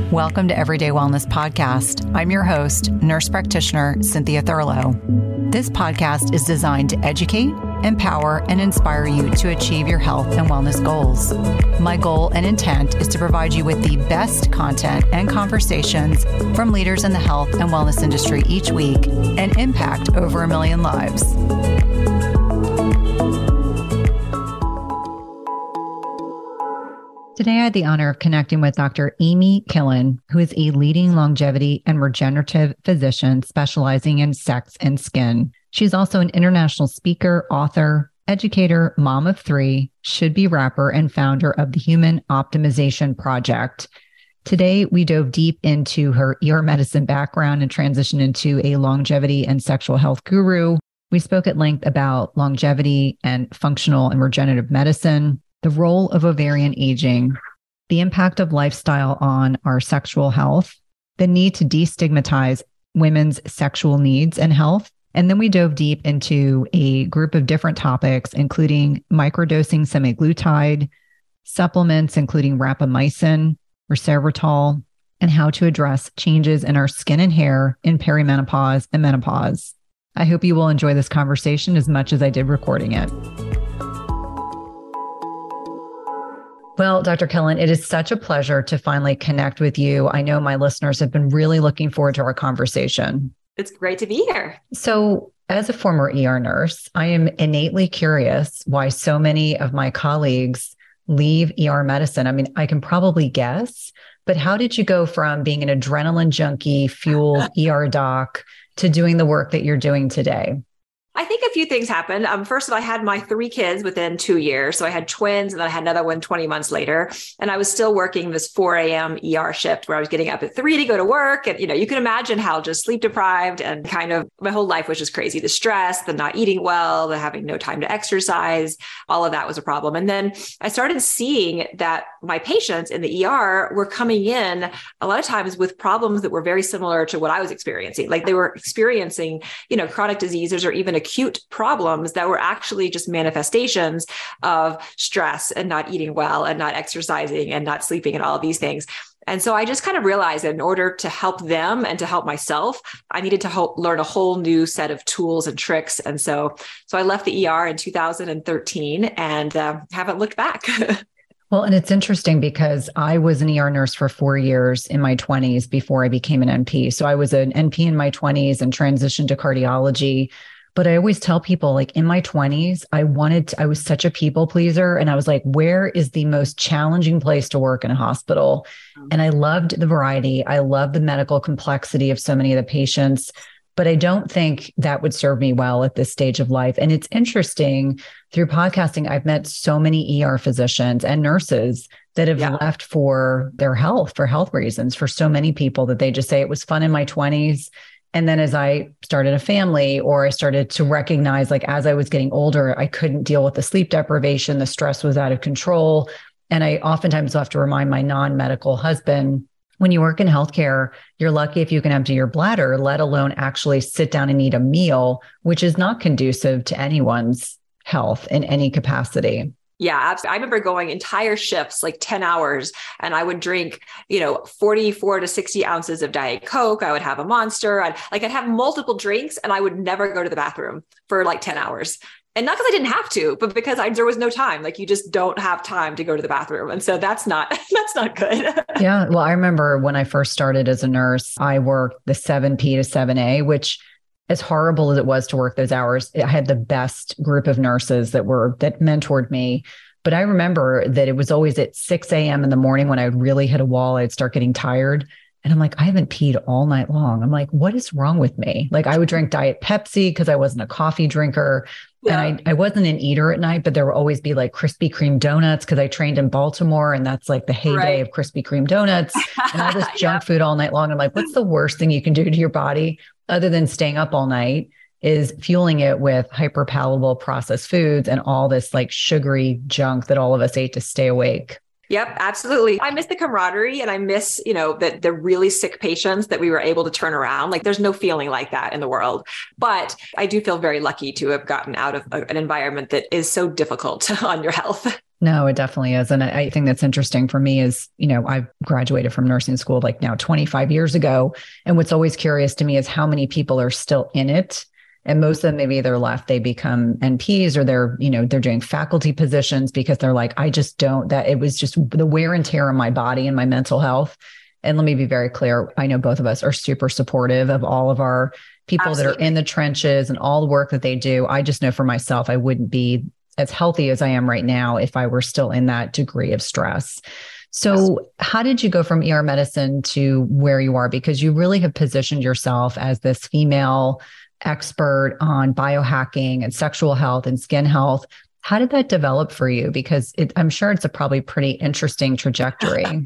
Welcome to Everyday Wellness Podcast. I'm your host, nurse practitioner Cynthia Thurlow. This podcast is designed to educate, empower, and inspire you to achieve your health and wellness goals. My goal and intent is to provide you with the best content and conversations from leaders in the health and wellness industry each week and impact over 1 million lives. Today, I had the honor of connecting with Dr. Amy Killen, who is a leading longevity and regenerative physician specializing in sex and skin. She's also an international speaker, author, educator, mom of 3, should-be rapper, and founder of the Human Optimization Project. Today, we dove deep into her ER medicine background and transitioned into a longevity and sexual health guru. We spoke at length about longevity and functional and regenerative medicine, the role of ovarian aging, the impact of lifestyle on our sexual health, the need to destigmatize women's sexual needs and health. And then we dove deep into a group of different topics, including microdosing semaglutide, supplements, including rapamycin, resveratrol, and how to address changes in our skin and hair in perimenopause and menopause. I hope you will enjoy this conversation as much as I did recording it. Well, Dr. Killen, it is such a pleasure to finally connect with you. I know my listeners have been really looking forward to our conversation. It's great to be here. So, as a former ER nurse, I am innately curious why so many of my colleagues leave ER medicine. I mean, I can probably guess, but how did you go from being an adrenaline junkie, fueled ER doc to doing the work that you're doing today? I think a few things happened. First of all, I had my 3 kids within 2 years. So I had twins and then I had another one 20 months later. And I was still working this 4 a.m. ER shift where I was getting up at 3 to go to work. And, you can imagine how just sleep deprived and kind of my whole life was just crazy. The stress, the not eating well, the having no time to exercise, all of that was a problem. And then I started seeing that my patients in the ER were coming in a lot of times with problems that were very similar to what I was experiencing. Like they were experiencing, chronic diseases or even acute problems that were actually just manifestations of stress and not eating well and not exercising and not sleeping and all of these things. And so I just kind of realized that in order to help them and to help myself, I needed to learn a whole new set of tools and tricks. And so I left the ER in 2013 and haven't looked back. Well, and it's interesting because I was an ER nurse for 4 years in my 20s before I became an NP. So I was an NP in my 20s and transitioned to cardiology. But I always tell people, like in my 20s, I was such a people pleaser. And I was like, where is the most challenging place to work in a hospital? And I loved the variety. I loved the medical complexity of so many of the patients. But I don't think that would serve me well at this stage of life. And it's interesting, through podcasting, I've met so many ER physicians and nurses that have left for their health, for health reasons, for so many people that they just say it was fun in my 20s. And then as I started a family or I started to recognize, like as I was getting older, I couldn't deal with the sleep deprivation, the stress was out of control. And I oftentimes have to remind my non-medical husband, when you work in healthcare, you're lucky if you can empty your bladder, let alone actually sit down and eat a meal, which is not conducive to anyone's health in any capacity. Yeah, absolutely. I remember going entire shifts, like 10 hours, and I would drink, 44 to 60 ounces of Diet Coke. I would have a Monster. I'd have multiple drinks and I would never go to the bathroom for like 10 hours. And not because I didn't have to, but because there was no time. Like you just don't have time to go to the bathroom. And so that's not good. Yeah. Well, I remember when I first started as a nurse, I worked the 7P to 7A, which, as horrible as it was to work those hours, I had the best group of nurses that mentored me. But I remember that it was always at 6 a.m. in the morning when I would really hit a wall, I'd start getting tired. And I'm like, I haven't peed all night long. I'm like, what is wrong with me? Like I would drink Diet Pepsi because I wasn't a coffee drinker. Yeah. And I wasn't an eater at night, but there would always be like Krispy Kreme donuts because I trained in Baltimore and that's like the heyday of Krispy Kreme donuts and all this junk food all night long. I'm like, what's the worst thing you can do to your body other than staying up all night is fueling it with hyperpalatable processed foods and all this like sugary junk that all of us ate to stay awake. Yep, absolutely. I miss the camaraderie and I miss, the really sick patients that we were able to turn around. Like there's no feeling like that in the world. But I do feel very lucky to have gotten out of an environment that is so difficult on your health. No, it definitely is. And I think that's interesting for me is, I graduated from nursing school like now 25 years ago. And what's always curious to me is how many people are still in it. And most of them, maybe they're left, they become NPs or they're doing faculty positions because they're like, I just don't, that it was just the wear and tear on my body and my mental health. And let me be very clear. I know both of us are super supportive of all of our people Absolutely. That are in the trenches and all the work that they do. I just know for myself, I wouldn't be as healthy as I am right now if I were still in that degree of stress. So how did you go from ER medicine to where you are? Because you really have positioned yourself as this female expert on biohacking and sexual health and skin health. How did that develop for you? Because I'm sure it's a probably pretty interesting trajectory.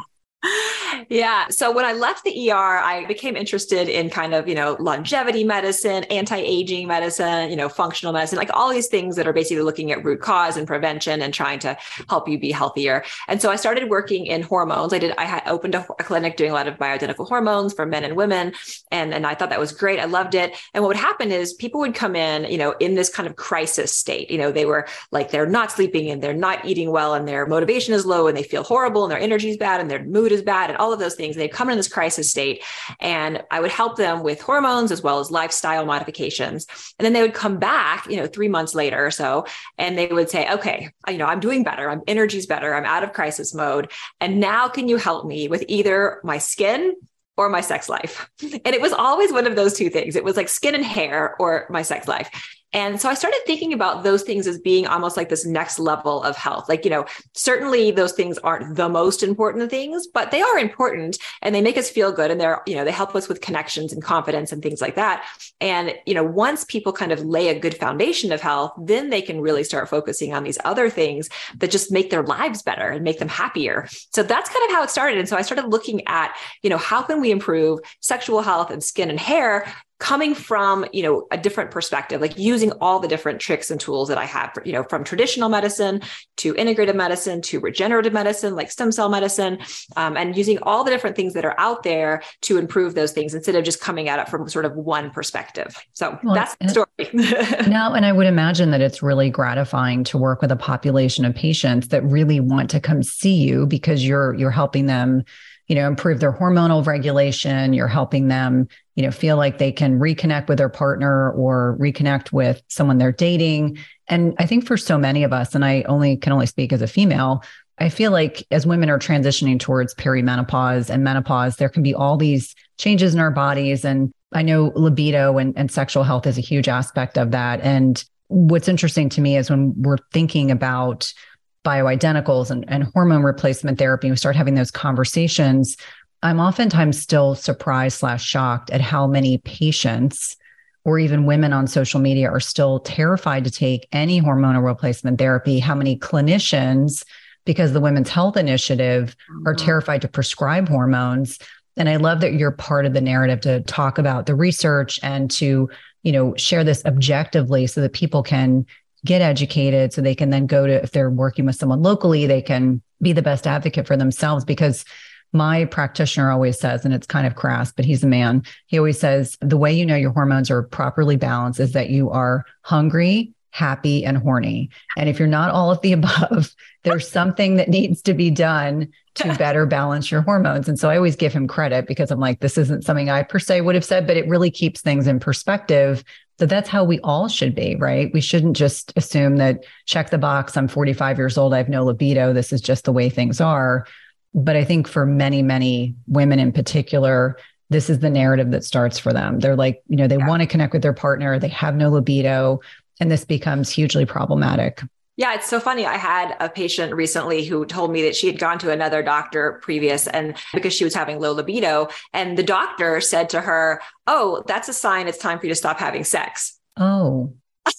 Yeah. So when I left the ER, I became interested in kind of, longevity medicine, anti-aging medicine, functional medicine, like all these things that are basically looking at root cause and prevention and trying to help you be healthier. And so I started working in hormones. I had opened a clinic doing a lot of bioidentical hormones for men and women. And I thought that was great. I loved it. And what would happen is people would come in this kind of crisis state. They were like, they're not sleeping and they're not eating well and their motivation is low and they feel horrible and their energy is bad and their mood is bad and all of those things. They'd come in this crisis state and I would help them with hormones as well as lifestyle modifications. And then they would come back, 3 months later or so, and they would say, okay, I'm doing better. My energy's better. I'm out of crisis mode. And now can you help me with either my skin or my sex life? And it was always one of those two things. It was like skin and hair or my sex life. And so I started thinking about those things as being almost like this next level of health. Like, certainly those things aren't the most important things, but they are important and they make us feel good. And they help us with connections and confidence and things like that. And, once people kind of lay a good foundation of health, then they can really start focusing on these other things that just make their lives better and make them happier. So that's kind of how it started. And so I started looking at, how can we improve sexual health and skin and hair coming from, a different perspective, like using all the different tricks and tools that I have, from traditional medicine to integrative medicine to regenerative medicine, like stem cell medicine, and using all the different things that are out there to improve those things instead of just coming at it from sort of one perspective. So that's the story. No, and I would imagine that it's really gratifying to work with a population of patients that really want to come see you because you're helping them, improve their hormonal regulation. You're helping them, feel like they can reconnect with their partner or reconnect with someone they're dating. And I think for so many of us, and I can only speak as a female, I feel like as women are transitioning towards perimenopause and menopause, there can be all these changes in our bodies. And I know libido and sexual health is a huge aspect of that. And what's interesting to me is when we're thinking about bioidenticals and hormone replacement therapy, we start having those conversations, I'm oftentimes still surprised/shocked at how many patients or even women on social media are still terrified to take any hormonal replacement therapy, how many clinicians, because the Women's Health Initiative, are terrified to prescribe hormones. And I love that you're part of the narrative to talk about the research and to, share this objectively so that people can get educated, so they can then go to, if they're working with someone locally, they can be the best advocate for themselves. Because my practitioner always says, and it's kind of crass, but he's a man, he always says, the way you know your hormones are properly balanced is that you are hungry, happy, and horny. And if you're not all of the above, there's something that needs to be done to better balance your hormones. And so I always give him credit because I'm like, this isn't something I per se would have said, but it really keeps things in perspective. So that's how we all should be, right? We shouldn't just assume that check the box, I'm 45 years old, I have no libido, this is just the way things are. But I think for many, many women in particular, this is the narrative that starts for them. They're like, they want to connect with their partner, they have no libido, and this becomes hugely problematic. Yeah, it's so funny. I had a patient recently who told me that she had gone to another doctor previous and because she was having low libido, and the doctor said to her, "Oh, that's a sign it's time for you to stop having sex." Oh,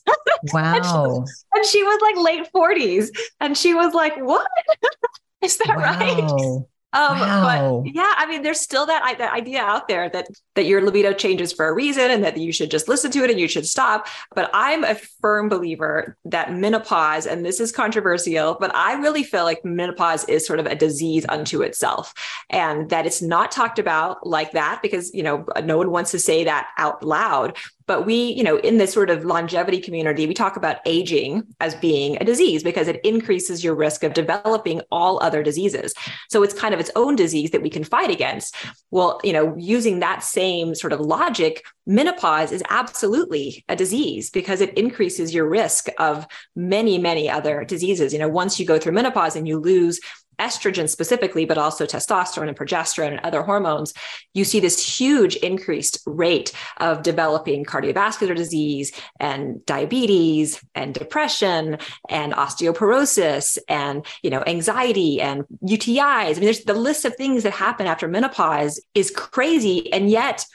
wow. and she was like late 40s. And she was like, "What? Is that right?" Wow. But yeah, I mean, there's still that idea out there that your libido changes for a reason and that you should just listen to it and you should stop. But I'm a firm believer that menopause, and this is controversial, but I really feel like menopause is sort of a disease unto itself, and that it's not talked about like that because, no one wants to say that out loud. But we, in this sort of longevity community, we talk about aging as being a disease because it increases your risk of developing all other diseases. So it's kind of its own disease that we can fight against. Well, using that same sort of logic, menopause is absolutely a disease because it increases your risk of many, many other diseases. Once you go through menopause and you lose estrogen specifically, but also testosterone and progesterone and other hormones, you see this huge increased rate of developing cardiovascular disease and diabetes and depression and osteoporosis and, anxiety and UTIs. I mean, there's the list of things that happen after menopause is crazy. And yet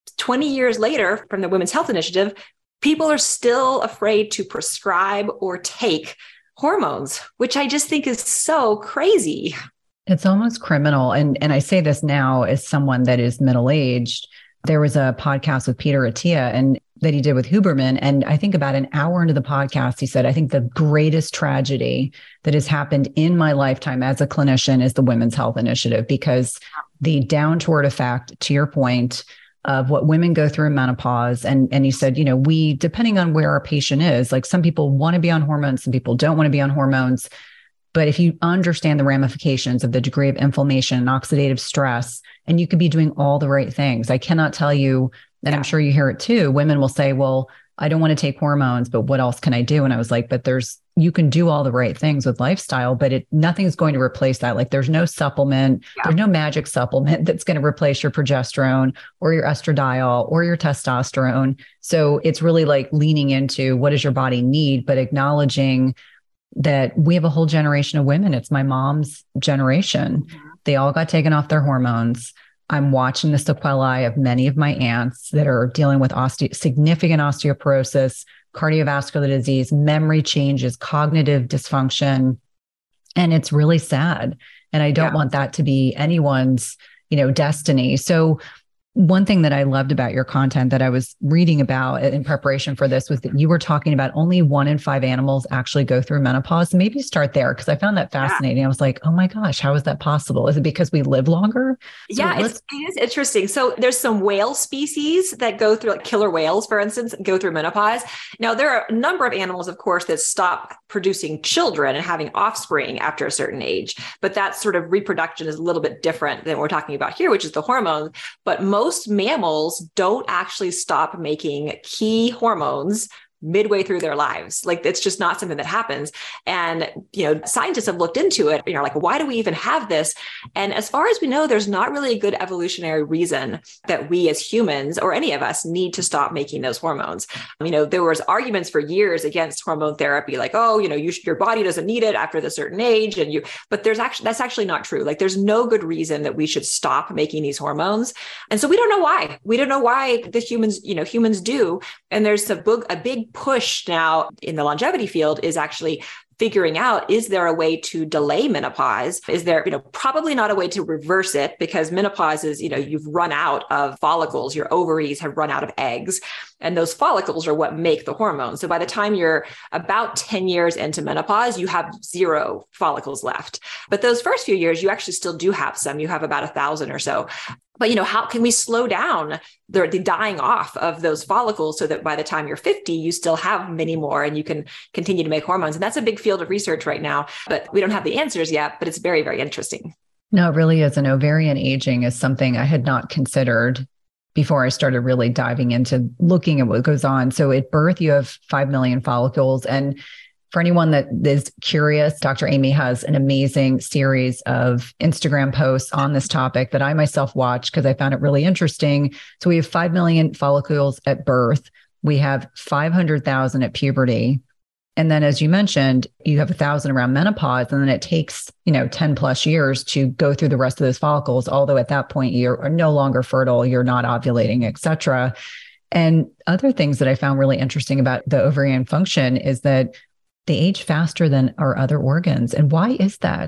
20 years later from the Women's Health Initiative, people are still afraid to prescribe or take hormones, which I just think is so crazy. It's almost criminal. And I say this now as someone that is middle-aged. There was a podcast with Peter Attia and that he did with Huberman. And I think about an hour into the podcast, he said, I think the greatest tragedy that has happened in my lifetime as a clinician is the Women's Health Initiative, because the downward effect, to your point, of what women go through in menopause. And he said, we, depending on where our patient is, like some people want to be on hormones, some people don't want to be on hormones. But if you understand the ramifications of the degree of inflammation and oxidative stress, and you could be doing all the right things, I cannot tell you, and I'm sure you hear it too, women will say, well, I don't want to take hormones, but what else can I do? And I was like, but you can do all the right things with lifestyle, but nothing's going to replace that. Like there's no supplement, there's no magic supplement that's going to replace your progesterone or your estradiol or your testosterone. So it's really like leaning into what does your body need, but acknowledging that we have a whole generation of women. It's my mom's generation. They all got taken off their hormones. I'm watching the sequelae of many of my aunts that are dealing with significant osteoporosis, cardiovascular disease, memory changes, cognitive dysfunction. And it's really sad. And I don't want that to be anyone's, destiny. So one thing that I loved about your content that I was reading about in preparation for this was that you were talking about only 1 in 5 animals actually go through menopause. Maybe start there because I found that fascinating. I was like, oh my gosh, how is that possible? Is it because we live longer? So it is interesting. So there's some whale species that go through, like killer whales, for instance, go through menopause. Now, there are a number of animals, of course, that stop producing children and having offspring after a certain age. But that sort of reproduction is a little bit different than what we're talking about here, which is the hormones. But most mammals don't actually stop making key hormones midway through their lives. Like it's just not something that happens. And, scientists have looked into it, like, why do we even have this? And as far as we know, there's not really a good evolutionary reason that we as humans or any of us need to stop making those hormones. There was arguments for years against hormone therapy, like, oh, your body doesn't need it after the certain age. But that's actually not true. Like there's no good reason that we should stop making these hormones. And so we don't know why. We don't know why the humans do. And there's a big push now in the longevity field is actually figuring out, is there a way to delay menopause? Is there, probably not a way to reverse it because menopause is, you've run out of follicles, your ovaries have run out of eggs, and those follicles are what make the hormones. So by the time you're about 10 years into menopause, you have 0 follicles left. But those first few years, you actually still do have some. You have about 1,000 or so. But, how can we slow down the dying off of those follicles so that by the time you're 50, you still have many more and you can continue to make hormones? And that's a big field of research right now, but we don't have the answers yet, but it's very, very interesting. No, it really is. And ovarian aging is something I had not considered before I started really diving into looking at what goes on. So at birth, you have 5 million follicles. And for anyone that is curious, Dr. Amy has an amazing series of Instagram posts on this topic that I myself watched because I found it really interesting. So we have 5 million follicles at birth. We have 500,000 at puberty. And then, as you mentioned, you have 1,000 around menopause, and then it takes, 10 plus years to go through the rest of those follicles. Although at that point you are no longer fertile, you're not ovulating, et cetera. And other things that I found really interesting about the ovarian function is that they age faster than our other organs. And why is that?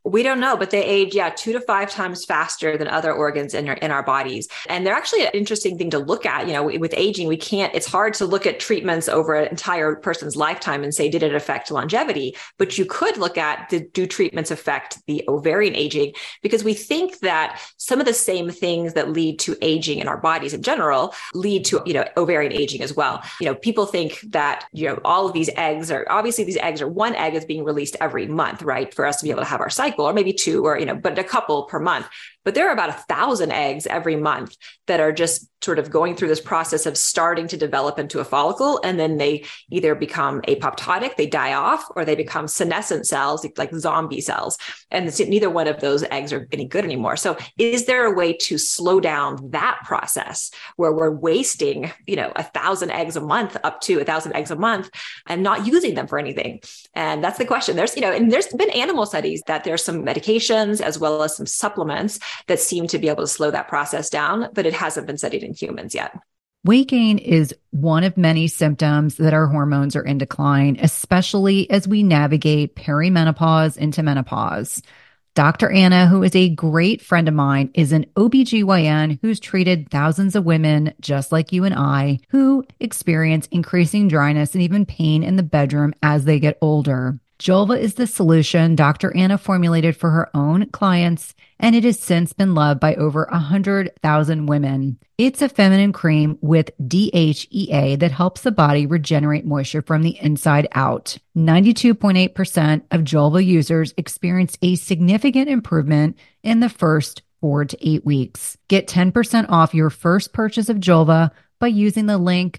We don't know, but they age, 2 to 5 times faster than other organs in our bodies. And they're actually an interesting thing to look at. With aging, it's hard to look at treatments over an entire person's lifetime and say, did it affect longevity? But you could look at, do treatments affect the ovarian aging? Because we think that some of the same things that lead to aging in our bodies in general lead to, ovarian aging as well. People think that, all of these eggs are, one egg is being released every month, right? For us to be able to have our cycle, or maybe two, but a couple per month. But there are about 1,000 eggs every month that are just sort of going through this process of starting to develop into a follicle. And then they either become apoptotic, they die off, or they become senescent cells, like zombie cells. And neither one of those eggs are any good anymore. So is there a way to slow down that process where we're wasting, 1,000 eggs a month, up to 1,000 eggs a month, and not using them for anything? And that's the question. There's been animal studies that there's some medications as well as some supplements that seem to be able to slow that process down, but it hasn't been studied in humans yet. Weight gain is one of many symptoms that our hormones are in decline, especially as we navigate perimenopause into menopause. Dr. Anna, who is a great friend of mine, is an OBGYN who's treated thousands of women just like you and I who experience increasing dryness and even pain in the bedroom as they get older. Julva is the solution Dr. Anna formulated for her own clients, and it has since been loved by over 100,000 women. It's a feminine cream with DHEA that helps the body regenerate moisture from the inside out. 92.8% of Julva users experienced a significant improvement in the first 4 to 8 weeks. Get 10% off your first purchase of Julva by using the link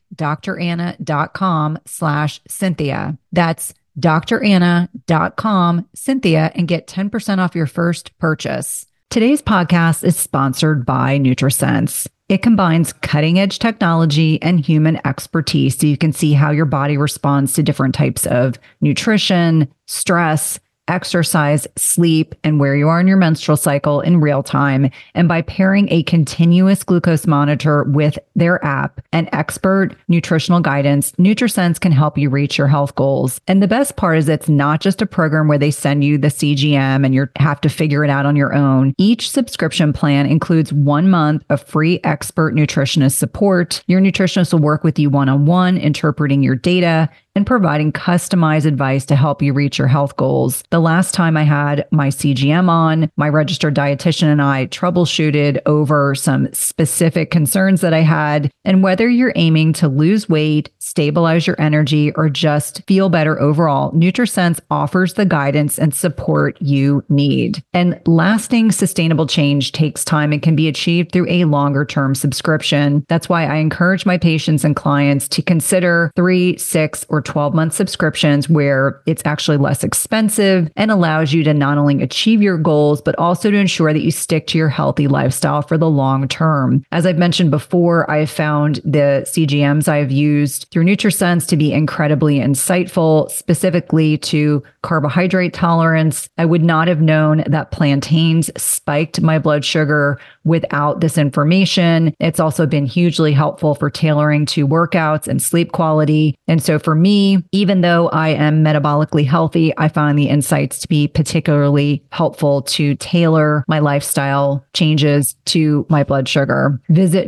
dranna.com/Cynthia. That's dranna.com, Cynthia, and get 10% off your first purchase. Today's podcast is sponsored by NutriSense. It combines cutting-edge technology and human expertise so you can see how your body responds to different types of nutrition, stress, exercise, sleep, and where you are in your menstrual cycle in real time. And by pairing a continuous glucose monitor with their app and expert nutritional guidance, NutriSense can help you reach your health goals. And the best part is it's not just a program where they send you the CGM and you have to figure it out on your own. Each subscription plan includes 1 month of free expert nutritionist support. Your nutritionist will work with you one-on-one, interpreting your data and providing customized advice to help you reach your health goals. The last time I had my CGM on, my registered dietitian and I troubleshooted over some specific concerns that I had. And whether you're aiming to lose weight, stabilize your energy, or just feel better overall, NutriSense offers the guidance and support you need. And lasting sustainable change takes time and can be achieved through a longer-term subscription. That's why I encourage my patients and clients to consider 3, 6, or 12-month subscriptions where it's actually less expensive and allows you to not only achieve your goals, but also to ensure that you stick to your healthy lifestyle for the long term. As I've mentioned before, I have found the CGMs I've used through NutriSense to be incredibly insightful, specifically to carbohydrate tolerance. I would not have known that plantains spiked my blood sugar without this information. It's also been hugely helpful for tailoring to workouts and sleep quality. And so for me, even though I am metabolically healthy, I find the insights to be particularly helpful to tailor my lifestyle changes to my blood sugar. Visit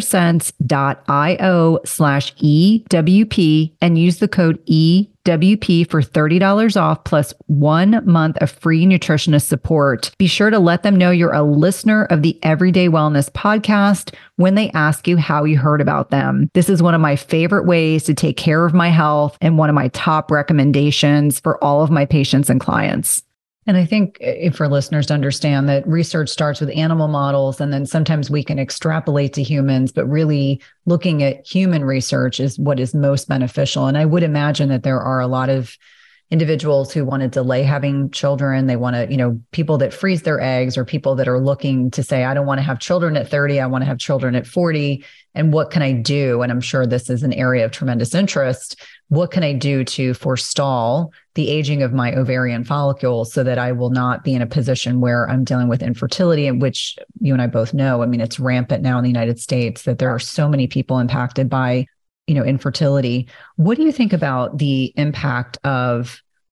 nutrisense.io/EWP and use the code EWP for $30 off plus 1 month of free nutritionist support. Be sure to let them know you're a listener of the Everyday Wellness podcast when they ask you how you heard about them. This is one of my favorite ways to take care of my health and one of my top recommendations for all of my patients and clients. And I think for listeners to understand that research starts with animal models, and then sometimes we can extrapolate to humans, but really looking at human research is what is most beneficial. And I would imagine that there are a lot of individuals who want to delay having children. They want to, people that freeze their eggs, or people that are looking to say, I don't want to have children at 30, I want to have children at 40. And what can I do? And I'm sure this is an area of tremendous interest. What can I do to forestall the aging of my ovarian follicles so that I will not be in a position where I'm dealing with infertility, in which you and I both know, I mean, it's rampant now in the United States, that there are so many people impacted by, infertility. What do you think about the impact of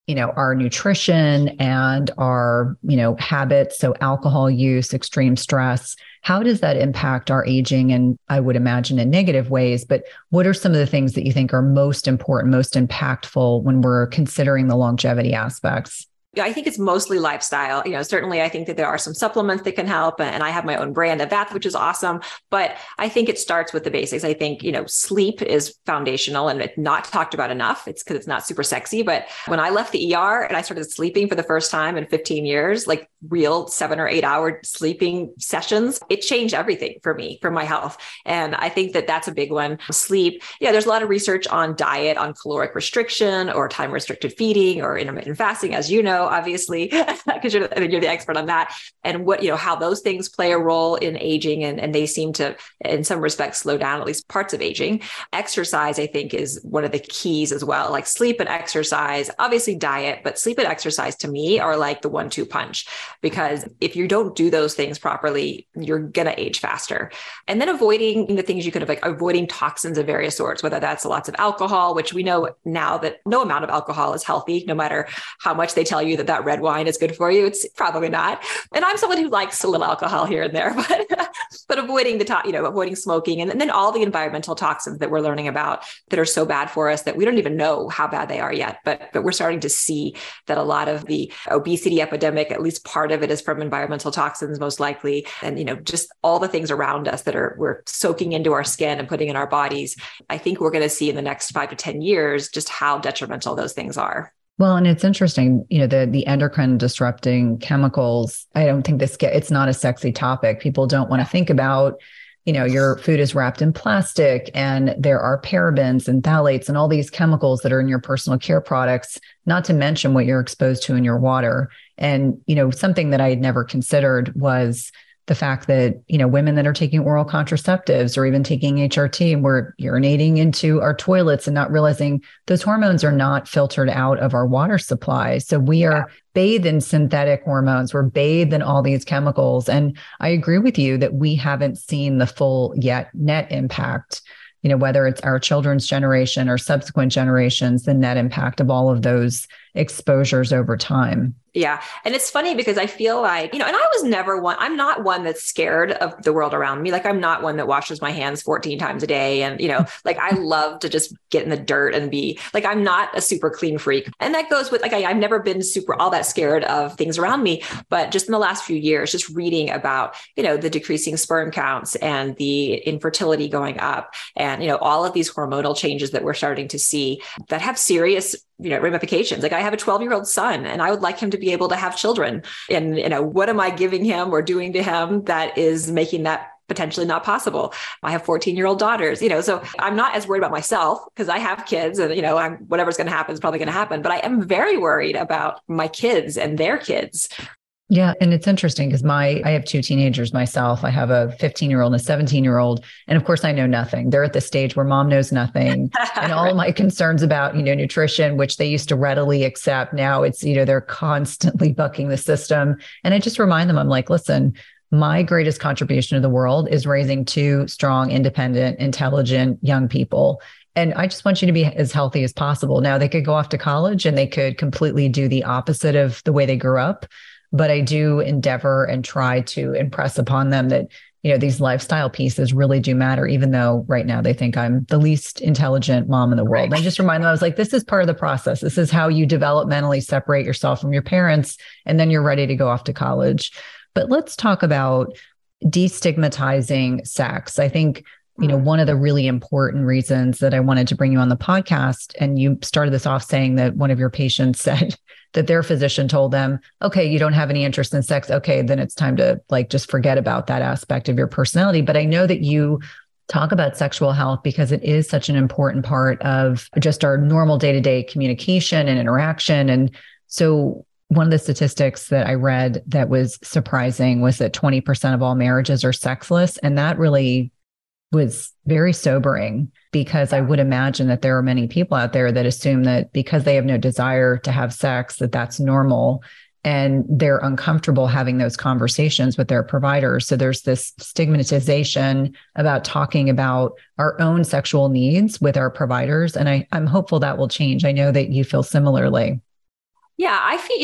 our nutrition and our, habits. So alcohol use, extreme stress, how does that impact our aging? And I would imagine in negative ways, but what are some of the things that you think are most important, most impactful when we're considering the longevity aspects? Yeah, I think it's mostly lifestyle. Certainly I think that there are some supplements that can help, and I have my own brand of that, which is awesome. But I think it starts with the basics. I think, sleep is foundational and it's not talked about enough. It's because it's not super sexy. But when I left the ER and I started sleeping for the first time in 15 years, like real 7 or 8 hour sleeping sessions, it changed everything for me, for my health. And I think that that's a big one. Sleep. Yeah, there's a lot of research on diet, on caloric restriction or time restricted feeding or intermittent fasting, as you know, obviously, because you're the expert on that, and what, how those things play a role in aging, and they seem to, in some respects, slow down at least parts of aging. Exercise, I think, is one of the keys as well, like sleep and exercise, obviously diet, but sleep and exercise to me are like the 1-2 punch, because if you don't do those things properly, you're going to age faster. And then avoiding the things you could have, like avoiding toxins of various sorts, whether that's lots of alcohol, which we know now that no amount of alcohol is healthy, no matter how much they tell you that red wine is good for you. It's probably not. And I'm someone who likes a little alcohol here and there, but avoiding avoiding smoking, and then all the environmental toxins that we're learning about that are so bad for us that we don't even know how bad they are yet. But we're starting to see that a lot of the obesity epidemic, at least part of it, is from environmental toxins, most likely. And, just all the things around us that we're soaking into our skin and putting in our bodies. I think we're going to see in the next 5 to 10 years just how detrimental those things are. Well, and it's interesting, the endocrine disrupting chemicals. I don't think it's not a sexy topic. People don't want to think about, your food is wrapped in plastic and there are parabens and phthalates and all these chemicals that are in your personal care products, not to mention what you're exposed to in your water. And, something that I had never considered was the fact that, women that are taking oral contraceptives or even taking HRT, and we're urinating into our toilets and not realizing those hormones are not filtered out of our water supply. So we are bathed in synthetic hormones. We're bathed in all these chemicals. And I agree with you that we haven't seen the full yet net impact, whether it's our children's generation or subsequent generations, the net impact of all of those exposures over time. Yeah. And it's funny because I feel like, and I was never I'm not one that's scared of the world around me. Like I'm not one that washes my hands 14 times a day. And, like I love to just get in the dirt and be like, I'm not a super clean freak. And that goes with like, I've never been super all that scared of things around me, but just in the last few years, just reading about, the decreasing sperm counts and the infertility going up and, all of these hormonal changes that we're starting to see that have serious ramifications. Like I have a 12-year-old son and I would like him to be able to have children. And, what am I giving him or doing to him that is making that potentially not possible? I have 14-year-old daughters, so I'm not as worried about myself because I have kids and, whatever's going to happen is probably going to happen. But I am very worried about my kids and their kids. Yeah. And it's interesting because I have 2 teenagers myself. I have a 15-year-old and a 17-year-old. And of course, I know nothing. They're at the stage where mom knows nothing. And all of my concerns about, nutrition, which they used to readily accept. Now it's, they're constantly bucking the system. And I just remind them, I'm like, listen, my greatest contribution to the world is raising 2 strong, independent, intelligent young people. And I just want you to be as healthy as possible. Now they could go off to college and they could completely do the opposite of the way they grew up. But I do endeavor and try to impress upon them that, these lifestyle pieces really do matter, even though right now they think I'm the least intelligent mom in the world. Right. And I just remind them, I was like, this is part of the process. This is how you developmentally separate yourself from your parents, and then you're ready to go off to college. But let's talk about destigmatizing sex. I think, one of the really important reasons that I wanted to bring you on the podcast, and you started this off saying that one of your patients said that their physician told them, okay, you don't have any interest in sex. Okay, then it's time to just forget about that aspect of your personality. But I know that you talk about sexual health because it is such an important part of just our normal day-to-day communication and interaction. And so one of the statistics that I read that was surprising was that 20% of all marriages are sexless. And that really was very sobering, because I would imagine that there are many people out there that assume that because they have no desire to have sex, that that's normal, and they're uncomfortable having those conversations with their providers. So there's this stigmatization about talking about our own sexual needs with our providers. And I'm hopeful that will change. I know that you feel similarly. Yeah,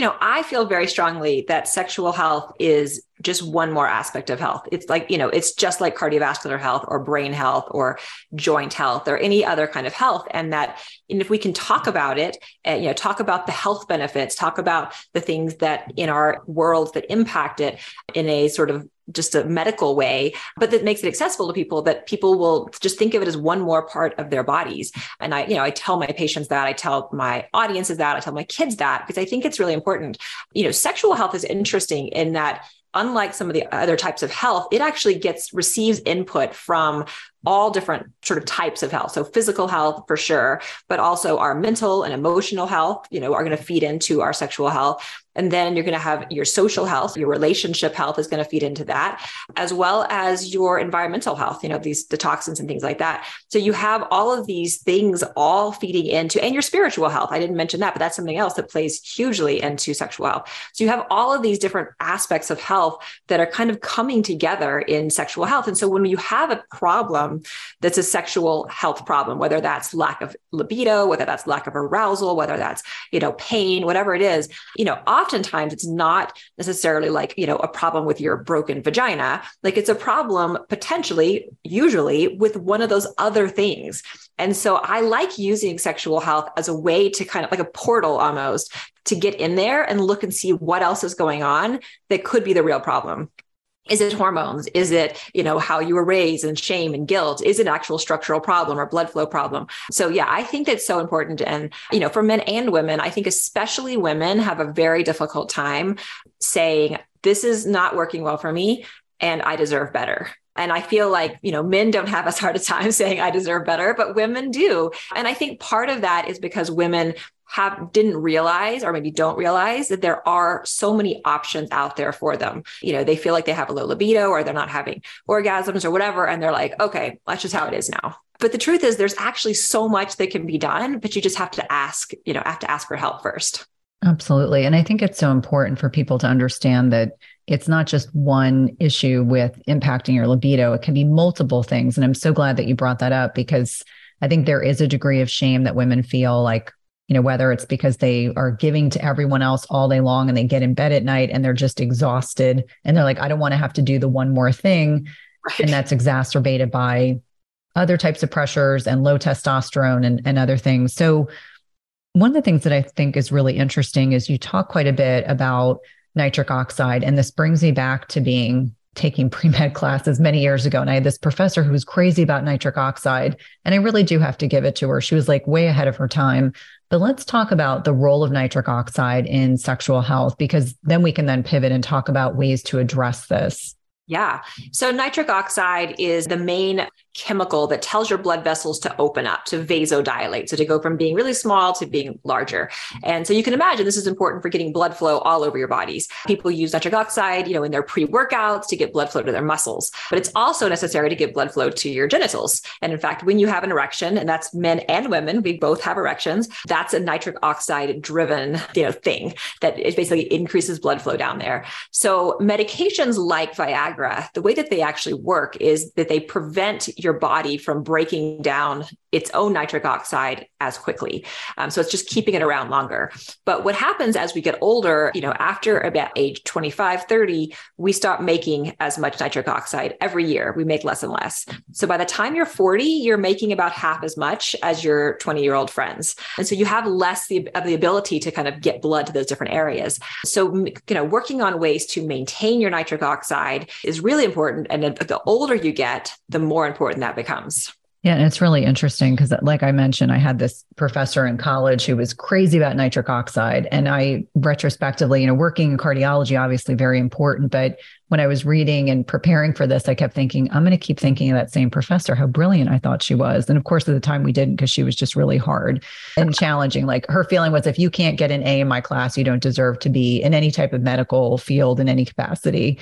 I feel very strongly that sexual health is just one more aspect of health. It's like, it's just like cardiovascular health or brain health or joint health or any other kind of health. And if we can talk about it, and, talk about the health benefits, talk about the things that in our world that impact it in a sort of just a medical way, but that makes it accessible to people, that people will just think of it as one more part of their bodies. And I tell my patients that, I tell my audiences that, I tell my kids that, because I think it's really important. Sexual health is interesting in that, unlike some of the other types of health, it actually receives input from all different sort of types of health. So physical health for sure, but also our mental and emotional health, are going to feed into our sexual health. And then you're going to have your social health, your relationship health is going to feed into that, as well as your environmental health, the toxins and things like that. So you have all of these things all feeding into, and your spiritual health. I didn't mention that, but that's something else that plays hugely into sexual health. So you have all of these different aspects of health that are kind of coming together in sexual health. And so when you have a problem that's a sexual health problem, whether that's lack of libido, whether that's lack of arousal, whether that's, pain, whatever it is, oftentimes it's not necessarily like, a problem with your broken vagina. Like it's a problem potentially, usually with one of those other things. And so I like using sexual health as a way to kind of like a portal almost to get in there and look and see what else is going on that could be the real problem. Is it hormones? Is it, how you were raised and shame and guilt? Is it an actual structural problem or blood flow problem? So yeah, I think that's so important. And, for men and women, I think especially women have a very difficult time saying, this is not working well for me and I deserve better. And I feel like, men don't have as hard a time saying I deserve better, but women do. And I think part of that is because women didn't realize, or maybe don't realize, that there are so many options out there for them. They feel like they have a low libido or they're not having orgasms or whatever. And they're like, okay, that's just how it is now. But the truth is there's actually so much that can be done, but you just have to ask, for help first. Absolutely. And I think it's so important for people to understand that it's not just one issue with impacting your libido. It can be multiple things. And I'm so glad that you brought that up, because I think there is a degree of shame that women feel like, whether it's because they are giving to everyone else all day long and they get in bed at night and they're just exhausted and they're like, I don't want to have to do the one more thing. Right. And that's exacerbated by other types of pressures and low testosterone and other things. So one of the things that I think is really interesting is you talk quite a bit about nitric oxide. And this brings me back to taking pre-med classes many years ago. And I had this professor who was crazy about nitric oxide. And I really do have to give it to her. She was like way ahead of her time. But let's talk about the role of nitric oxide in sexual health, because then we can then pivot and talk about ways to address this. Yeah. So nitric oxide is the main chemical that tells your blood vessels to open up, to vasodilate. So to go from being really small to being larger. And so you can imagine this is important for getting blood flow all over your bodies. People use nitric oxide, in their pre-workouts to get blood flow to their muscles, but it's also necessary to get blood flow to your genitals. And in fact, when you have an erection, and that's men and women, we both have erections, that's a nitric oxide driven, thing that it basically increases blood flow down there. So medications like Viagra, the way that they actually work is that they prevent your body from breaking down its own nitric oxide as quickly. So it's just keeping it around longer. But what happens as we get older, after about age 25, 30, we stop making as much nitric oxide every year. We make less and less. So by the time you're 40, you're making about half as much as your 20-year-old friends. And so you have less of the ability to kind of get blood to those different areas. So, working on ways to maintain your nitric oxide is really important. And the older you get, the more important that becomes. Yeah, and it's really interesting because, like I mentioned, I had this professor in college who was crazy about nitric oxide. And I retrospectively, working in cardiology, obviously very important. But when I was reading and preparing for this, I kept thinking, I'm going to keep thinking of that same professor, how brilliant I thought she was. And of course, at the time we didn't, because she was just really hard and challenging. Like her feeling was, if you can't get an A in my class, you don't deserve to be in any type of medical field in any capacity.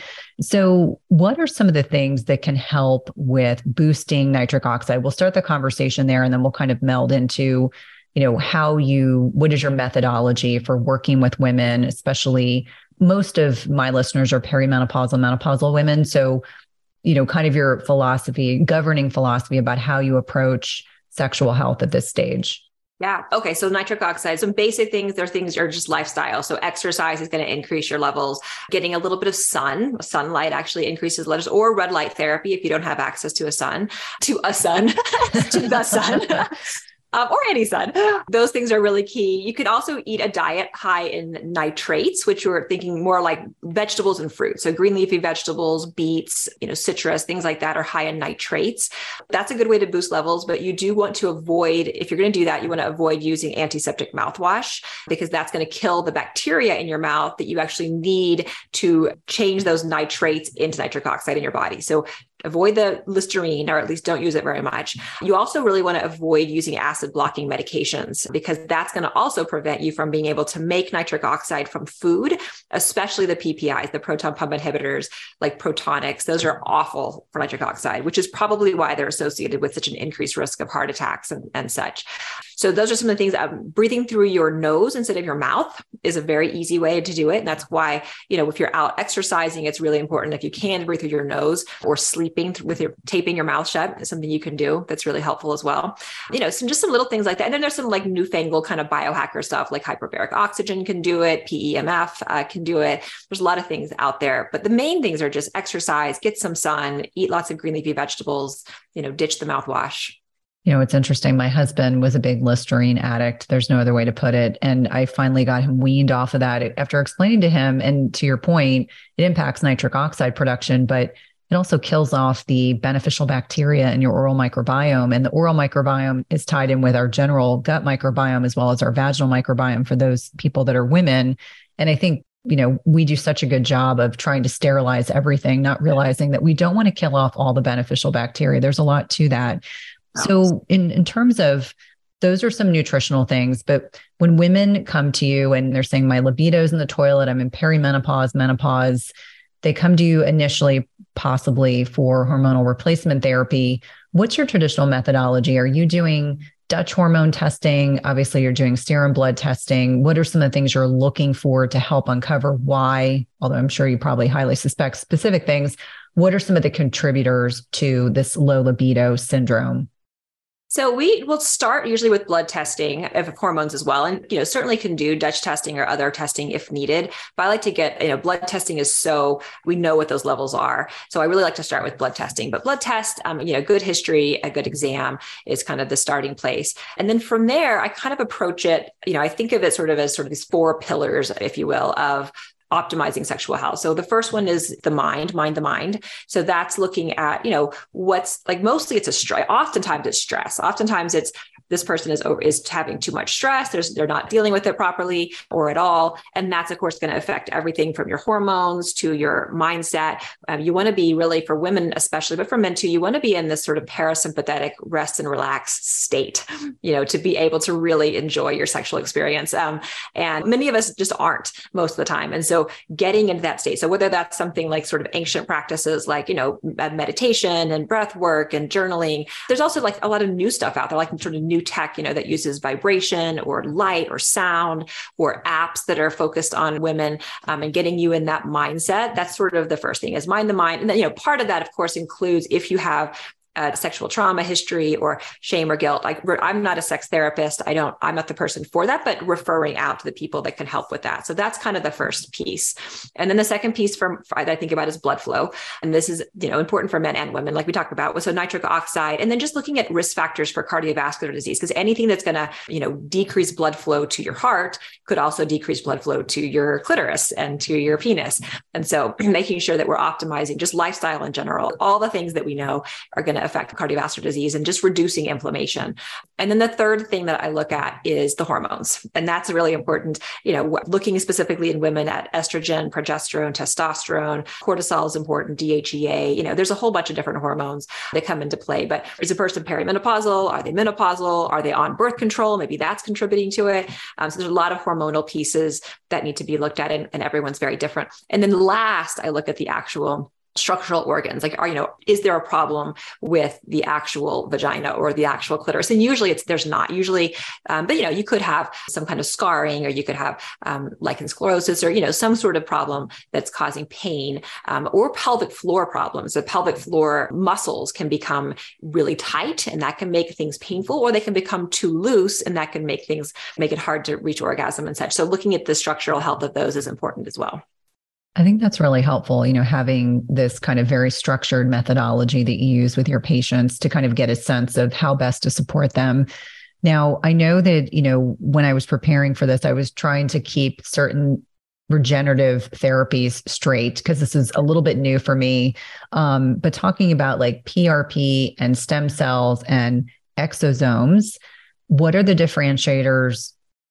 So what are some of the things that can help with boosting nitric oxide? We'll start the conversation there, and then we'll kind of meld into, what is your methodology for working with women, especially most of my listeners are perimenopausal, menopausal women. So, kind of your philosophy, governing philosophy about how you approach sexual health at this stage. Yeah. Okay. So nitric oxide, some basic things, there are things that are just lifestyle. So exercise is going to increase your levels. Getting a little bit of sunlight actually increases levels, or red light therapy if you don't have access to to the sun. Or any sun. Those things are really key. You could also eat a diet high in nitrates, which we're thinking more like vegetables and fruit. So green leafy vegetables, beets, citrus, things like that are high in nitrates. That's a good way to boost levels, but you do want to avoid, if you're going to do that, you want to avoid using antiseptic mouthwash, because that's going to kill the bacteria in your mouth that you actually need to change those nitrates into nitric oxide in your body. So avoid the Listerine, or at least don't use it very much. You also really want to avoid using acid blocking medications, because that's going to also prevent you from being able to make nitric oxide from food, especially the PPIs, the proton pump inhibitors like Protonix. Those are awful for nitric oxide, which is probably why they're associated with such an increased risk of heart attacks and such. So those are some of the things. Breathing through your nose instead of your mouth is a very easy way to do it. And that's why, if you're out exercising, it's really important, if you can, to breathe through your nose, or sleeping with taping your mouth shut is something you can do. That's really helpful as well. Some little things like that. And then there's some like newfangled kind of biohacker stuff, like hyperbaric oxygen can do it. PEMF can do it. There's a lot of things out there, but the main things are just exercise, get some sun, eat lots of green leafy vegetables, ditch the mouthwash. It's interesting. My husband was a big Listerine addict. There's no other way to put it. And I finally got him weaned off of that after explaining to him. And to your point, it impacts nitric oxide production, but it also kills off the beneficial bacteria in your oral microbiome. And the oral microbiome is tied in with our general gut microbiome, as well as our vaginal microbiome for those people that are women. And I think, we do such a good job of trying to sterilize everything, not realizing that we don't want to kill off all the beneficial bacteria. There's a lot to that. So in terms of, those are some nutritional things, but when women come to you and they're saying my libido's in the toilet, I'm in perimenopause, menopause, they come to you initially possibly for hormonal replacement therapy. What's your traditional methodology? Are you doing Dutch hormone testing? Obviously, you're doing serum blood testing. What are some of the things you're looking for to help uncover why, although I'm sure you probably highly suspect specific things, what are some of the contributors to this low libido syndrome? So we will start usually with blood testing of hormones as well. And, certainly can do Dutch testing or other testing if needed. But I like to get, blood testing is so we know what those levels are. So I really like to start with blood testing. But blood test, good history, a good exam is kind of the starting place. And then from there, I kind of approach it, I think of it as these 4 pillars, if you will, of optimizing sexual health. So the first one is the mind. So that's looking at, what's like, mostly it's oftentimes it's stress. Oftentimes it's this person is having too much stress. They're not dealing with it properly or at all. And that's, of course, going to affect everything from your hormones to your mindset. You want to be really, for women especially, but for men too, you want to be in this sort of parasympathetic rest and relax state, to be able to really enjoy your sexual experience. And many of us just aren't most of the time. And so getting into that state. So whether that's something like sort of ancient practices, like, meditation and breath work and journaling, there's also like a lot of new stuff out there, like sort of new tech, that uses vibration or light or sound or apps that are focused on women and getting you in that mindset. That's sort of the first thing, is mind the mind. And then, part of that, of course, includes if you have sexual trauma history or shame or guilt. I'm not a sex therapist. I'm not the person for that, but referring out to the people that can help with that. So that's kind of the first piece. And then the second piece that I think about is blood flow. And this is, important for men and women, like we talked about. So nitric oxide, and then just looking at risk factors for cardiovascular disease, because anything that's going to, decrease blood flow to your heart could also decrease blood flow to your clitoris and to your penis. And so making sure that we're optimizing just lifestyle in general, all the things that we know are going to affect cardiovascular disease and just reducing inflammation. And then the third thing that I look at is the hormones. And that's really important, looking specifically in women at estrogen, progesterone, testosterone, cortisol is important, DHEA, there's a whole bunch of different hormones that come into play. But is a person perimenopausal? Are they menopausal? Are they on birth control? Maybe that's contributing to it. So there's a lot of hormonal pieces that need to be looked at, and everyone's very different. And then last, I look at the actual structural organs. Like, is there a problem with the actual vagina or the actual clitoris? And usually there's not usually, but you could have some kind of scarring, or you could have lichen sclerosis, or, some sort of problem that's causing pain, or pelvic floor problems. The pelvic floor muscles can become really tight, and that can make things painful, or they can become too loose, and that can make it hard to reach orgasm and such. So looking at the structural health of those is important as well. I think that's really helpful, having this kind of very structured methodology that you use with your patients to kind of get a sense of how best to support them. Now, I know that, when I was preparing for this, I was trying to keep certain regenerative therapies straight because this is a little bit new for me. But talking about like PRP and stem cells and exosomes, what are the differentiators?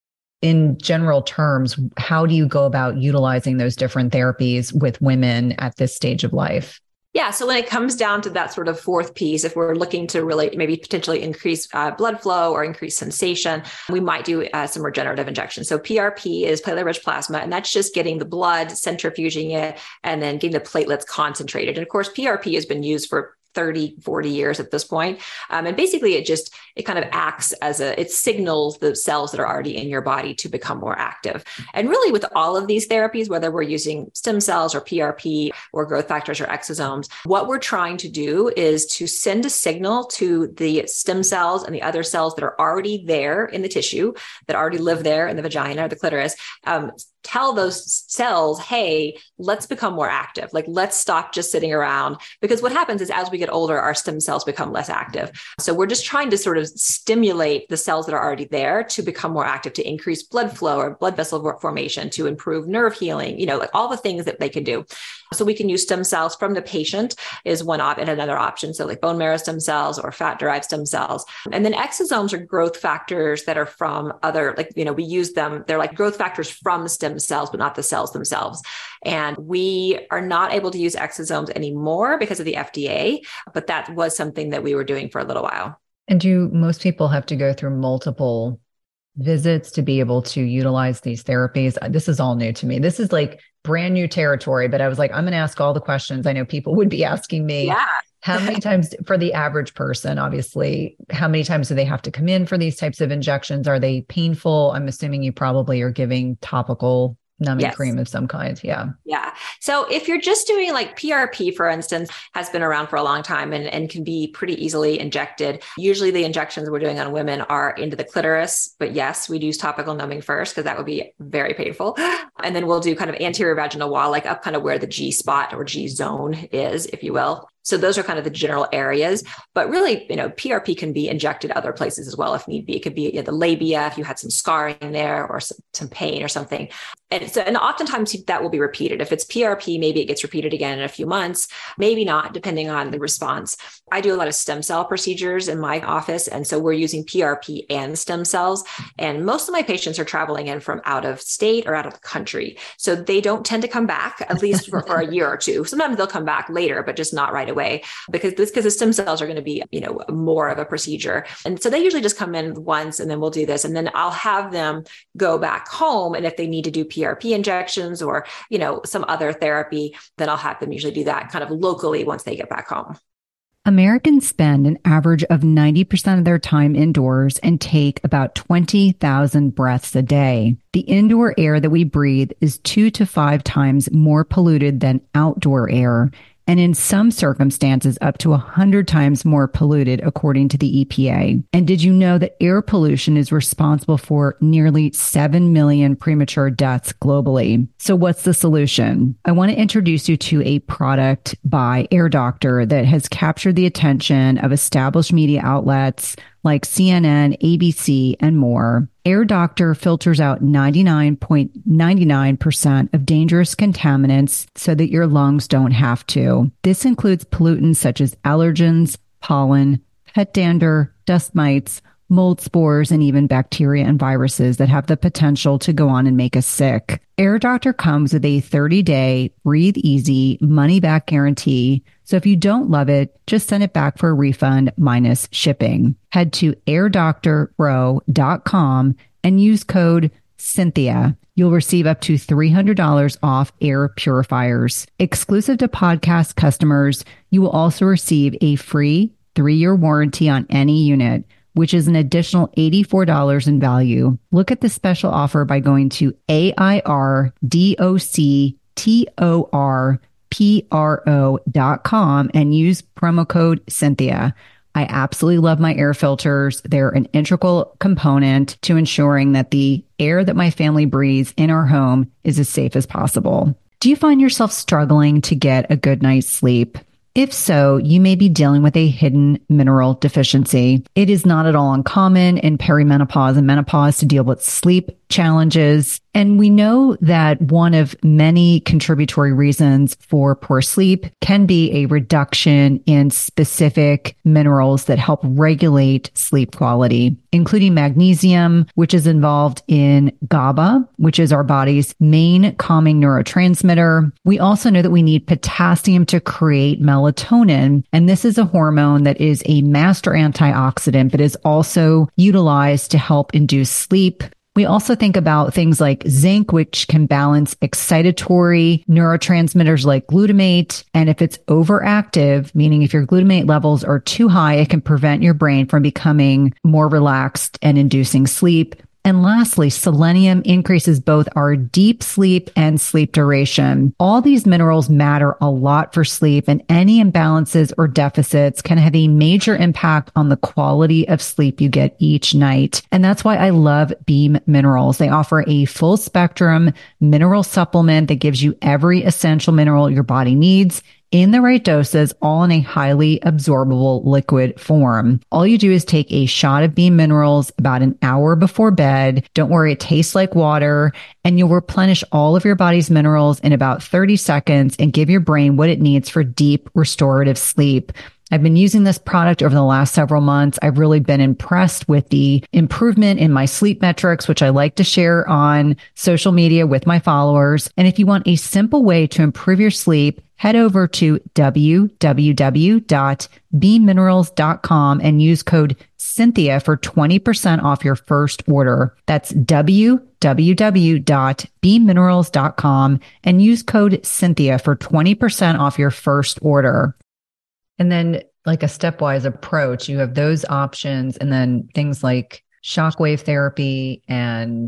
In general terms, how do you go about utilizing those different therapies with women at this stage of life? Yeah. So when it comes down to that sort of fourth piece, if we're looking to really maybe potentially increase blood flow or increase sensation, we might do some regenerative injections. So PRP is platelet-rich plasma, and that's just getting the blood, centrifuging it, and then getting the platelets concentrated. And of course, PRP has been used for 30, 40 years at this point. And basically it kind of acts it signals the cells that are already in your body to become more active. And really with all of these therapies, whether we're using stem cells or PRP or growth factors or exosomes, what we're trying to do is to send a signal to the stem cells and the other cells that are already there in the tissue, that already live there in the vagina or the clitoris, tell those cells, hey, let's become more active. Like, let's stop just sitting around, because what happens is as we get older, our stem cells become less active. So we're just trying to sort of stimulate the cells that are already there to become more active, to increase blood flow or blood vessel formation, to improve nerve healing, like all the things that they can do. So we can use stem cells from the patient is one and another option. So like bone marrow stem cells or fat-derived stem cells. And then exosomes are growth factors that are from other, we use them. They're like growth factors from stem cells, but not the cells themselves. And we are not able to use exosomes anymore because of the FDA, but that was something that we were doing for a little while. And do most people have to go through multiple visits to be able to utilize these therapies? This is all new to me. This is like brand new territory, but I was like, I'm going to ask all the questions I know people would be asking me. Yeah. How many times for the average person, obviously, how many times do they have to come in for these types of injections? Are they painful? I'm assuming you probably are giving topical numbing cream of some kind. Yeah. Yeah. So if you're just doing like PRP, for instance, has been around for a long time and can be pretty easily injected. Usually the injections we're doing on women are into the clitoris, but yes, we use topical numbing first because that would be very painful. And then we'll do kind of anterior vaginal wall, like up kind of where the G spot or G zone is, if you will. So those are kind of the general areas, but really, PRP can be injected other places as well if need be. It could be the labia if you had some scarring there or some pain or something. And oftentimes that will be repeated. If it's PRP, maybe it gets repeated again in a few months, maybe not, depending on the response. I do a lot of stem cell procedures in my office. And so we're using PRP and stem cells. And most of my patients are traveling in from out of state or out of the country. So they don't tend to come back, at least for a year or two. Sometimes they'll come back later, but just not right away because the stem cells are going to be, more of a procedure. And so they usually just come in once and then we'll do this. And then I'll have them go back home. And if they need to do PRP injections or, some other therapy, then I'll have them usually do that kind of locally once they get back home. Americans spend an average of 90% of their time indoors and take about 20,000 breaths a day. The indoor air that we breathe is 2 to 5 times more polluted than outdoor air, and in some circumstances up to 100 times more polluted, according to the EPA. And did you know that air pollution is responsible for nearly 7 million premature deaths globally? So what's the solution? I want to introduce you to a product by Air Doctor that has captured the attention of established media outlets like CNN, ABC, and more. Air Doctor filters out 99.99% of dangerous contaminants so that your lungs don't have to. This includes pollutants such as allergens, pollen, pet dander, dust mites, mold spores, and even bacteria and viruses that have the potential to go on and make us sick. Air Doctor comes with a 30-day breathe easy money back guarantee. So if you don't love it, just send it back for a refund minus shipping. Head to airdoctorpro.com and use code Cynthia. You'll receive up to $300 off air purifiers. Exclusive to podcast customers, you will also receive a free 3-year warranty on any unit, which is an additional $84 in value. Look at the special offer by going to AIRDOCTORPRO.com and use promo code Cynthia. I absolutely love my air filters. They're an integral component to ensuring that the air that my family breathes in our home is as safe as possible. Do you find yourself struggling to get a good night's sleep? If so, you may be dealing with a hidden mineral deficiency. It is not at all uncommon in perimenopause and menopause to deal with sleep challenges. And we know that one of many contributory reasons for poor sleep can be a reduction in specific minerals that help regulate sleep quality, including magnesium, which is involved in GABA, which is our body's main calming neurotransmitter. We also know that we need potassium to create melatonin. And this is a hormone that is a master antioxidant, but is also utilized to help induce sleep. We also think about things like zinc, which can balance excitatory neurotransmitters like glutamate. And if it's overactive, meaning if your glutamate levels are too high, it can prevent your brain from becoming more relaxed and inducing sleep. And lastly, selenium increases both our deep sleep and sleep duration. All these minerals matter a lot for sleep, and any imbalances or deficits can have a major impact on the quality of sleep you get each night. And that's why I love Beam Minerals. They offer a full spectrum mineral supplement that gives you every essential mineral your body needs in the right doses, all in a highly absorbable liquid form. All you do is take a shot of Beam Minerals about an hour before bed. Don't worry, it tastes like water, and you'll replenish all of your body's minerals in about 30 seconds and give your brain what it needs for deep restorative sleep. I've been using this product over the last several months. I've really been impressed with the improvement in my sleep metrics, which I like to share on social media with my followers. And if you want a simple way to improve your sleep, head over to www.beamminerals.com and use code Cynthia for 20% off your first order. That's www.beamminerals.com and use code Cynthia for 20% off your first order. And then like a stepwise approach, you have those options, and then things like shockwave therapy and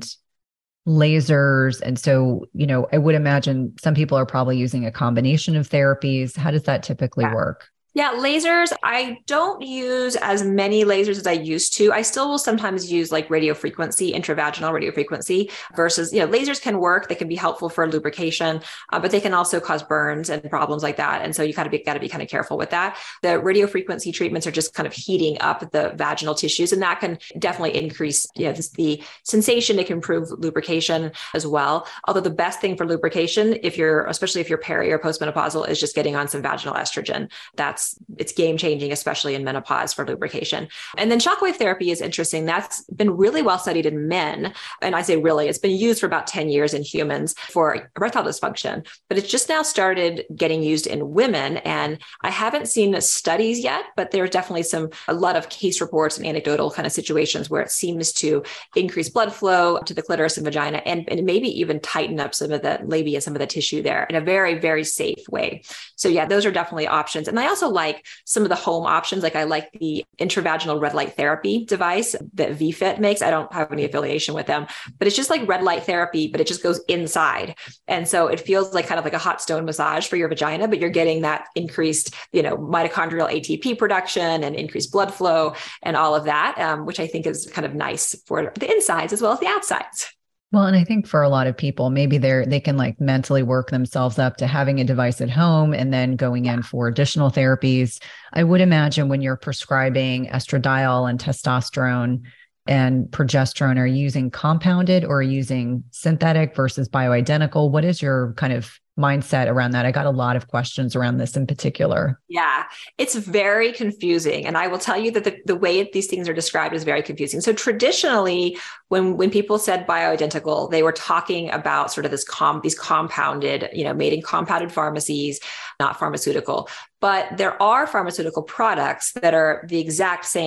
lasers. And so, I would imagine some people are probably using a combination of therapies. How does that typically work? Yeah, lasers. I don't use as many lasers as I used to. I still will sometimes use like radiofrequency, intravaginal radiofrequency versus, lasers can work. They can be helpful for lubrication, but they can also cause burns and problems like that. And so you got to be kind of careful with that. The radiofrequency treatments are just kind of heating up the vaginal tissues, and that can definitely increase, the sensation. It can improve lubrication as well. Although the best thing for lubrication, especially if you're peri or postmenopausal, is just getting on some vaginal estrogen. It's game changing, especially in menopause for lubrication. And then shockwave therapy is interesting. That's been really well studied in men. And I say really, it's been used for about 10 years in humans for erectile dysfunction, but it's just now started getting used in women. And I haven't seen studies yet, but there's definitely a lot of case reports and anecdotal kind of situations where it seems to increase blood flow to the clitoris and vagina, and maybe even tighten up some of the labia, some of the tissue there in a very, very safe way. So yeah, those are definitely options. And I also like some of the home options. Like I like the intravaginal red light therapy device that VFit makes. I don't have any affiliation with them, but it's just like red light therapy, but it just goes inside. And so it feels like kind of like a hot stone massage for your vagina, but you're getting that increased, mitochondrial ATP production and increased blood flow and all of that, which I think is kind of nice for the insides as well as the outsides. Well, and I think for a lot of people, maybe they can like mentally work themselves up to having a device at home and then going in for additional therapies. I would imagine when you're prescribing estradiol and testosterone and progesterone, are you using compounded or using synthetic versus bioidentical? What is your kind of mindset around that? I got a lot of questions around this in particular. Yeah, it's very confusing. And I will tell you that the way these things are described is very confusing. So traditionally, when people said bioidentical, they were talking about sort of these compounded, made in compounded pharmacies, not pharmaceutical. But there are pharmaceutical products that are the exact same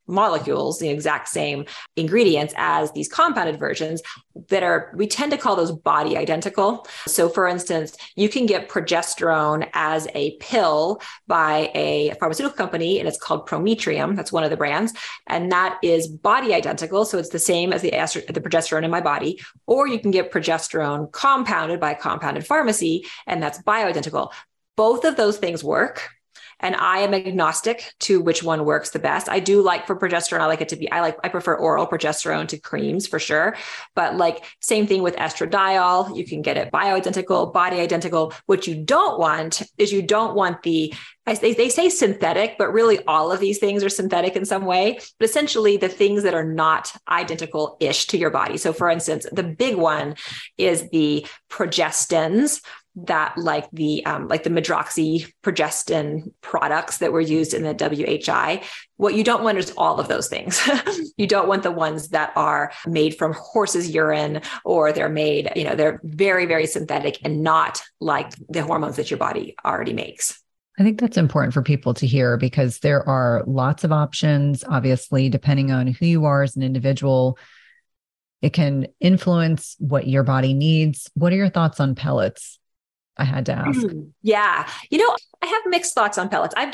molecules, the exact same ingredients as these compounded versions we tend to call those body identical. So for instance, you can get progesterone as a pill by a pharmaceutical company, and it's called Prometrium. That's one of the brands. And that is body identical. So it's the same as the progesterone in my body. Or you can get progesterone compounded by a compounded pharmacy, and that's bioidentical. Both of those things work. And I am agnostic to which one works the best. I do like for progesterone, I prefer oral progesterone to creams for sure. But like same thing with estradiol, you can get it bioidentical, body identical. What you don't want is they say synthetic, but really all of these things are synthetic in some way, but essentially the things that are not identical-ish to your body. So for instance, the big one is the progestins, that like the medroxyprogestin products that were used in the WHI. What you don't want is all of those things. You don't want the ones that are made from horse's urine, or they're made, they're very, very synthetic and not like the hormones that your body already makes. I think that's important for people to hear, because there are lots of options, obviously, depending on who you are as an individual. It can influence what your body needs. What are your thoughts on pellets? I had to ask. Yeah. I have mixed thoughts on pellets. I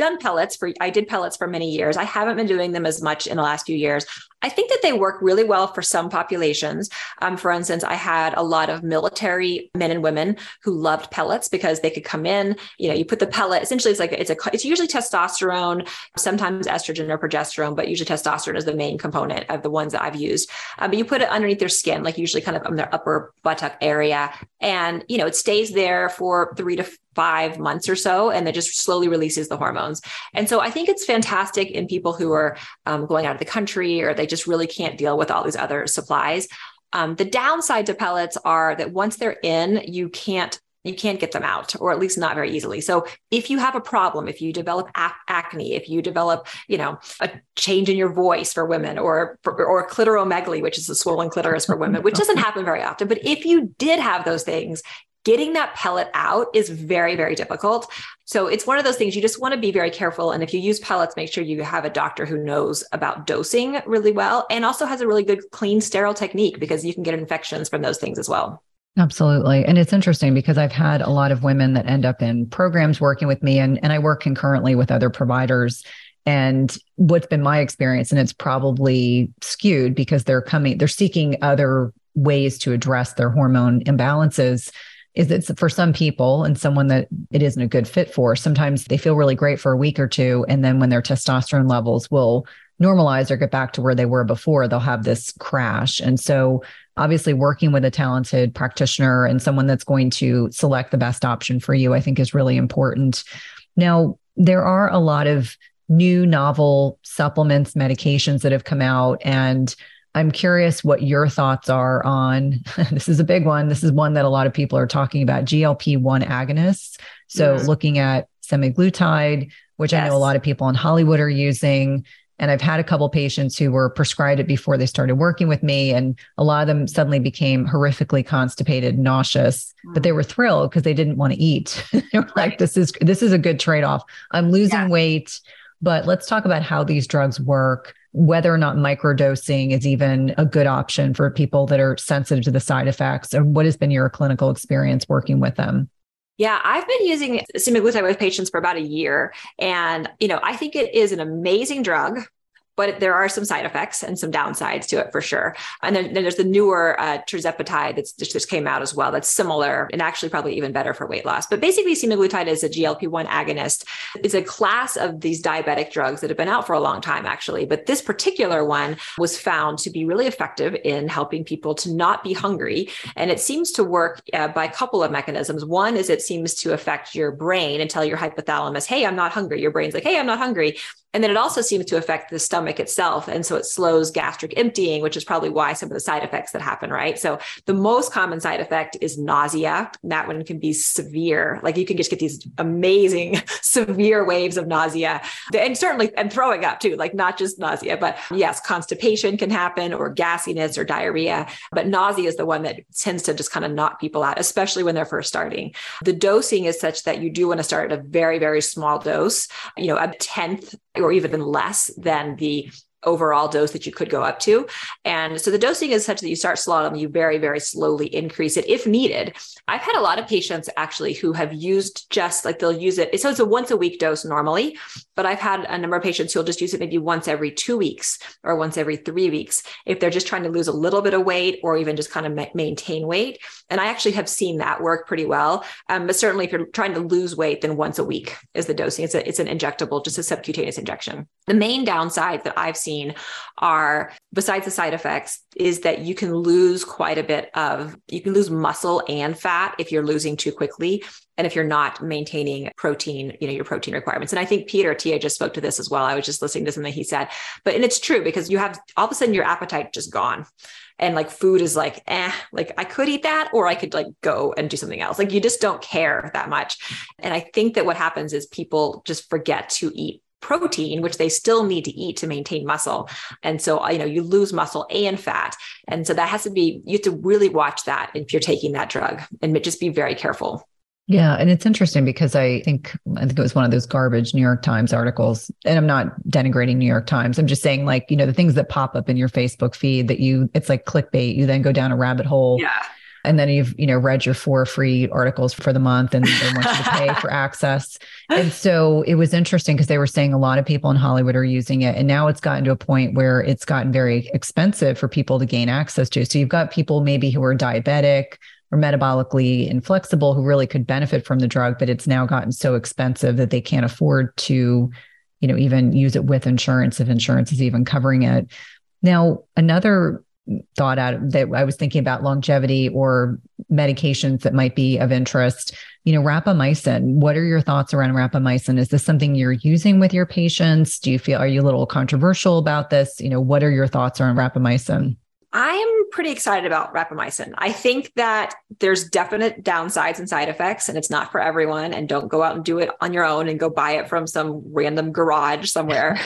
did pellets for many years. I haven't been doing them as much in the last few years. I think that they work really well for some populations. For instance, I had a lot of military men and women who loved pellets because they could come in, you put the pellet, essentially it's usually testosterone, sometimes estrogen or progesterone, but usually testosterone is the main component of the ones that I've used. But you put it underneath their skin, like usually kind of on their upper buttock area. And, it stays there for 3 to 5 months or so, and it just slowly releases the hormones. And so I think it's fantastic in people who are going out of the country, or they just really can't deal with all these other supplies. The downside to pellets are that once they're in, you can't get them out, or at least not very easily. So if you have a problem, if you develop acne, if you develop, a change in your voice for women, or clitoromegaly, which is a swollen clitoris for women, which doesn't happen very often. But if you did have those things, getting that pellet out is very, very difficult. So it's one of those things you just want to be very careful. And if you use pellets, make sure you have a doctor who knows about dosing really well, and also has a really good, clean, sterile technique, because you can get infections from those things as well. Absolutely. And it's interesting because I've had a lot of women that end up in programs working with me, and I work concurrently with other providers. And what's been my experience, and it's probably skewed because they're seeking other ways to address their hormone imbalances, is that for some people, and someone that it isn't a good fit for, sometimes they feel really great for a week or two. And then when their testosterone levels will normalize or get back to where they were before, they'll have this crash. And so obviously working with a talented practitioner and someone that's going to select the best option for you, I think is really important. Now, there are a lot of new novel supplements, medications that have come out, and I'm curious what your thoughts are on, this is a big one. This is one that a lot of people are talking about, GLP-1 agonists. So looking at semaglutide, which I know a lot of people in Hollywood are using. And I've had a couple patients who were prescribed it before they started working with me. And a lot of them suddenly became horrifically constipated, nauseous, but they were thrilled because they didn't want to eat. They were like, this is a good trade-off. I'm losing weight, but let's talk about how these drugs work, whether or not microdosing is even a good option for people that are sensitive to the side effects, and what has been your clinical experience working with them? Yeah, I've been using semaglutide with patients for about a year. And, I think it is an amazing drug, but there are some side effects and some downsides to it for sure. And then there's the newer tirzepatide that's just came out as well. That's similar and actually probably even better for weight loss. But basically semaglutide is a GLP-1 agonist. It's a class of these diabetic drugs that have been out for a long time, actually. But this particular one was found to be really effective in helping people to not be hungry. And it seems to work by a couple of mechanisms. One is it seems to affect your brain and tell your hypothalamus, hey, I'm not hungry. Your brain's like, hey, I'm not hungry. And then it also seems to affect the stomach itself. And so it slows gastric emptying, which is probably why some of the side effects that happen, right? So the most common side effect is nausea. That one can be severe. Like you can just get these amazing severe waves of nausea, and certainly, and throwing up too, like not just nausea, but yes, constipation can happen, or gassiness or diarrhea. But nausea is the one that tends to just kind of knock people out, especially when they're first starting. The dosing is such that you do want to start at a very, very small dose, a tenth or even less than the overall dose that you could go up to. And so the dosing is such that you start slow and you very, very slowly increase it if needed. I've had a lot of patients actually who have used just like they'll use it. So it's a once a week dose normally, but I've had a number of patients who'll just use it maybe once every 2 weeks or once every 3 weeks if they're just trying to lose a little bit of weight or even just kind of maintain weight. And I actually have seen that work pretty well. But certainly if you're trying to lose weight, then once a week is the dosing. It's an injectable, just a subcutaneous injection. The main downside that I've seen are, besides the side effects, is that you can lose you can lose muscle and fat if you're losing too quickly. And if you're not maintaining protein, your protein requirements. And I think Peter Attia just spoke to this as well. I was just listening to something he said, and it's true because you have all of a sudden your appetite just gone. And like food is like I could eat that, or I could like go and do something else. Like you just don't care that much. And I think that what happens is people just forget to eat protein, which they still need to eat to maintain muscle. And so, you lose muscle and fat. And so that you have to really watch that if you're taking that drug and just be very careful. Yeah. And it's interesting because I think it was one of those garbage New York Times articles, and I'm not denigrating New York Times. I'm just saying the things that pop up in your Facebook feed it's like clickbait. You then go down a rabbit hole. Yeah. And then you've, read your 4 free articles for the month and they want you to pay for access. And so it was interesting because they were saying a lot of people in Hollywood are using it. And now it's gotten to a point where it's gotten very expensive for people to gain access to. So you've got people maybe who are diabetic or metabolically inflexible who really could benefit from the drug, but it's now gotten so expensive that they can't afford to, even use it with insurance if insurance is even covering it. Now, another thought out that I was thinking about longevity or medications that might be of interest, rapamycin. What are your thoughts around rapamycin? Is this something you're using with your patients? Are you a little controversial about this? What are your thoughts around rapamycin? I am pretty excited about rapamycin. I think that there's definite downsides and side effects, and it's not for everyone. And don't go out and do it on your own and go buy it from some random garage somewhere.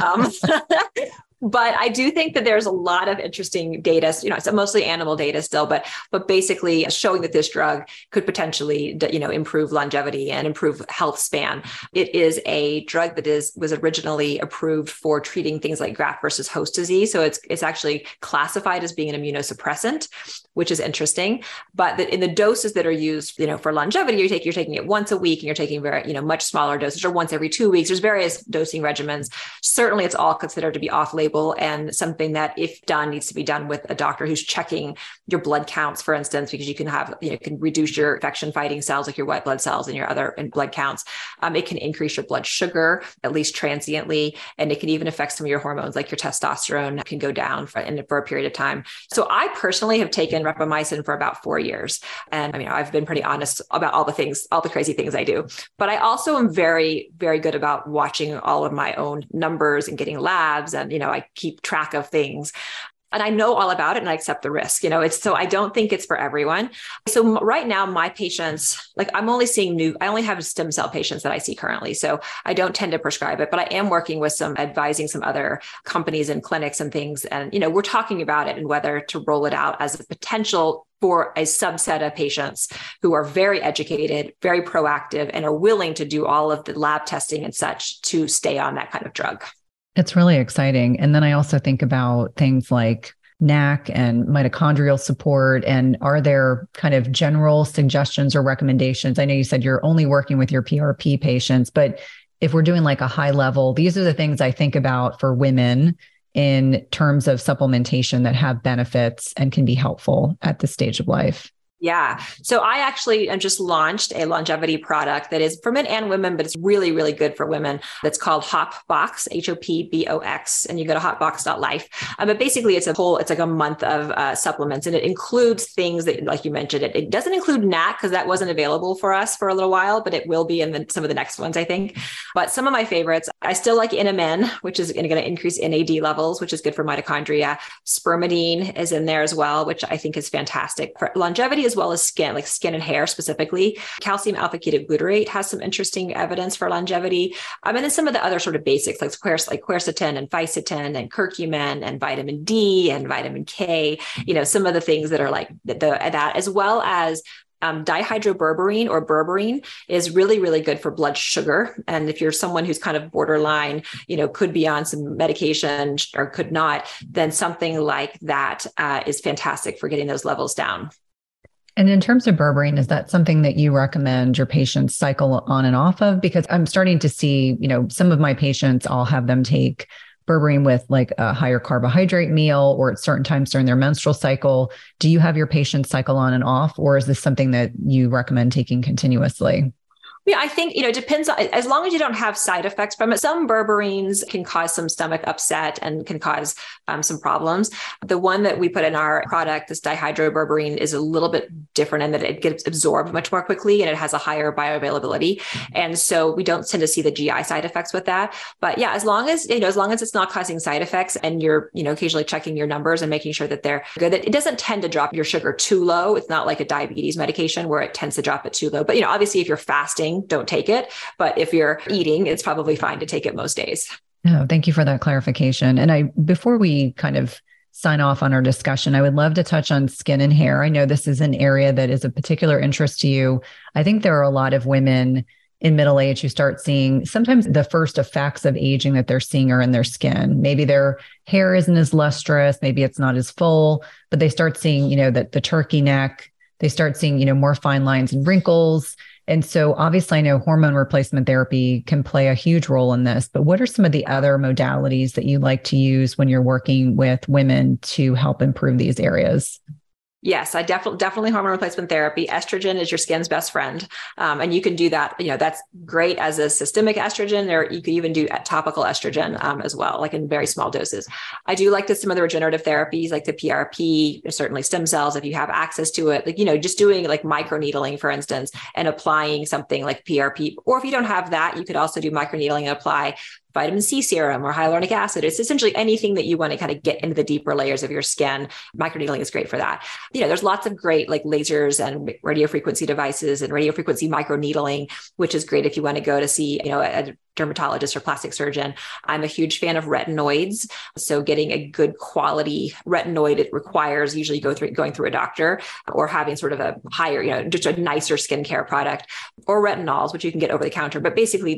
But I do think that there's a lot of interesting data, it's mostly animal data still, but basically showing that this drug could potentially, improve longevity and improve health span. It is a drug that was originally approved for treating things like graft versus host disease. So it's actually classified as being an immunosuppressant, which is interesting. But in the doses that are used, for longevity, you're taking it once a week and you're taking very, much smaller doses, or once every 2 weeks. There's various dosing regimens. Certainly it's all considered to be off-label and something that, if done, needs to be done with a doctor who's checking your blood counts, for instance, because you can can reduce your infection fighting cells, like your white blood cells and your other blood counts. It can increase your blood sugar, at least transiently, and it can even affect some of your hormones, like your testosterone can go down for a period of time. So I personally have taken rapamycin for about 4 years. And I've been pretty honest about all the crazy things I do, but I also am very, very good about watching all of my own numbers and getting labs. And, I keep track of things. And I know all about it and I accept the risk. So I don't think it's for everyone. So right now, my patients, I only have stem cell patients that I see currently. So I don't tend to prescribe it, but I am working with advising some other companies and clinics and things. And, we're talking about it and whether to roll it out as a potential for a subset of patients who are very educated, very proactive, and are willing to do all of the lab testing and such to stay on that kind of drug. It's really exciting. And then I also think about things like NAC and mitochondrial support. And are there kind of general suggestions or recommendations? I know you said you're only working with your PRP patients, but if we're doing like a high level, these are the things I think about for women in terms of supplementation that have benefits and can be helpful at this stage of life. Yeah. So I actually just launched a longevity product that is for men and women, but it's really, really good for women. That's called Hopbox, HOPBOX. And you go to hopbox.life. But basically it's like a month of supplements, and it includes things that, like you mentioned, it doesn't include NAC because that wasn't available for us for a little while, but it will be in some of the next ones, I think. But some of my favorites, I still like NMN, which is going to increase NAD levels, which is good for mitochondria. Spermidine is in there as well, which I think is fantastic for longevity, as well as skin, like skin and hair specifically. Calcium alpha ketoglutarate has some interesting evidence for longevity. And then some of the other sort of basics like quercetin and fisetin and curcumin and vitamin D and vitamin K, some of the things that are like that, as well as Dihydroberberine or berberine is really, really good for blood sugar. And if you're someone who's kind of borderline, could be on some medication or could not, then something like that is fantastic for getting those levels down. And in terms of berberine, is that something that you recommend your patients cycle on and off of? Because I'm starting to see, some of my patients, I'll have them take berberine with like a higher carbohydrate meal or at certain times during their menstrual cycle. Do you have your patients cycle on and off, or is this something that you recommend taking continuously? Yeah, I think, it depends on, as long as you don't have side effects from it. Some berberines can cause some stomach upset and can cause some problems. The one that we put in our product, this dihydroberberine, is a little bit different in that it gets absorbed much more quickly and it has a higher bioavailability. And so we don't tend to see the GI side effects with that. But yeah, as long as it's not causing side effects and you're, occasionally checking your numbers and making sure that they're good, it doesn't tend to drop your sugar too low. It's not like a diabetes medication where it tends to drop it too low. But, obviously if you're fasting, don't take it. But if you're eating, it's probably fine to take it most days. Oh, thank you for that clarification. And before we kind of sign off on our discussion, I would love to touch on skin and hair. I know this is an area that is of particular interest to you. I think there are a lot of women in middle age who start seeing sometimes the first effects of aging that they're seeing are in their skin. Maybe their hair isn't as lustrous, maybe it's not as full, but they start seeing, that the turkey neck, they start seeing, more fine lines and wrinkles. And so obviously I know hormone replacement therapy can play a huge role in this, but what are some of the other modalities that you like to use when you're working with women to help improve these areas? Yes, I definitely hormone replacement therapy. Estrogen is your skin's best friend. And you can do that. That's great as a systemic estrogen, or you could even do topical estrogen as well, like in very small doses. I do like some of the regenerative therapies, like the PRP, certainly stem cells, if you have access to it, just doing like microneedling, for instance, and applying something like PRP. Or if you don't have that, you could also do microneedling and apply vitamin C serum or hyaluronic acid. It's essentially anything that you want to kind of get into the deeper layers of your skin. Microneedling is great for that. There's lots of great like lasers and radiofrequency devices and radiofrequency microneedling, which is great if you want to go to see, a dermatologist or plastic surgeon. I'm a huge fan of retinoids. So getting a good quality retinoid, it requires usually going through a doctor or having sort of a higher, just a nicer skincare product, or retinols, which you can get over the counter. But basically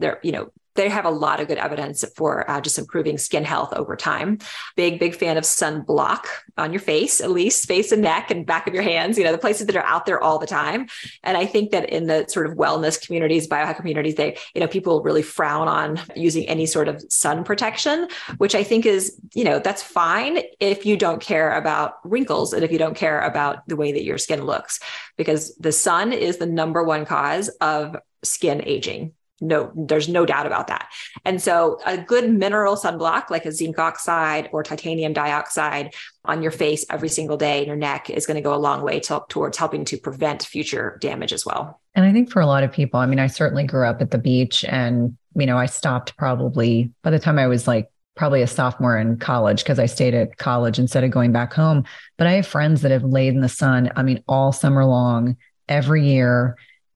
they have a lot of good evidence for just improving skin health over time. Big fan of sunblock on your face, at least face and neck and back of your hands, the places that are out there all the time. And I think that in the sort of wellness communities, biohack communities, people really frown on using any sort of sun protection, which I think is, that's fine if you don't care about wrinkles and if you don't care about the way that your skin looks, because the sun is the number one cause of skin aging. No, there's no doubt about that. And so a good mineral sunblock, like a zinc oxide or titanium dioxide on your face every single day in your neck, is going to go a long way towards helping to prevent future damage as well. And I think for a lot of people, I certainly grew up at the beach and, I stopped probably by the time I was probably a sophomore in college, because I stayed at college instead of going back home. But I have friends that have laid in the sun, all summer long, every year.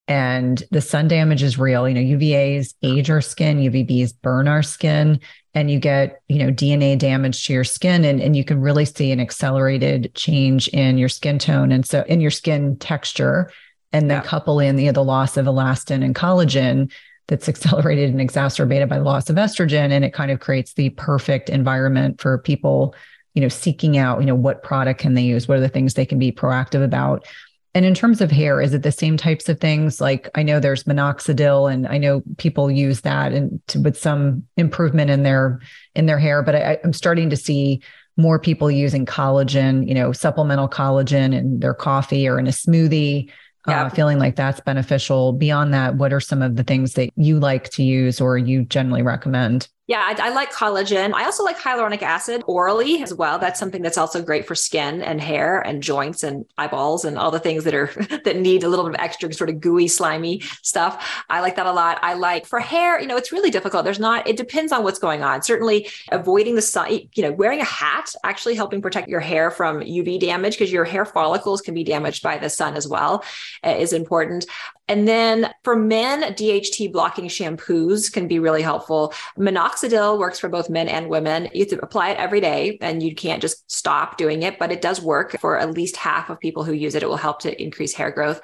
And the sun damage is real. UVAs age our skin, UVBs burn our skin, and you get, DNA damage to your skin. And you can really see an accelerated change in your skin tone. And so in your skin texture, and then couple in the loss of elastin and collagen that's accelerated and exacerbated by the loss of estrogen. And it kind of creates the perfect environment for people, seeking out, what product can they use? What are the things they can be proactive about? And in terms of hair, is it the same types of things? Like I know there's minoxidil, and I know people use that with some improvement in their hair, but I'm starting to see more people using collagen, supplemental collagen in their coffee or in a smoothie, feeling like that's beneficial. Beyond that, what are some of the things that you like to use or you generally recommend? Yeah, I like collagen. I also like hyaluronic acid orally as well. That's something that's also great for skin and hair and joints and eyeballs and all the things that need a little bit of extra sort of gooey, slimy stuff. I like that a lot. I like for hair, it's really difficult. It depends on what's going on. Certainly avoiding the sun, wearing a hat, actually helping protect your hair from UV damage, because your hair follicles can be damaged by the sun as well, is important. And then for men, DHT blocking shampoos can be really helpful. Minoxidil Minoxidil works for both men and women. You have to apply it every day and you can't just stop doing it, but it does work for at least half of people who use it. It will help to increase hair growth.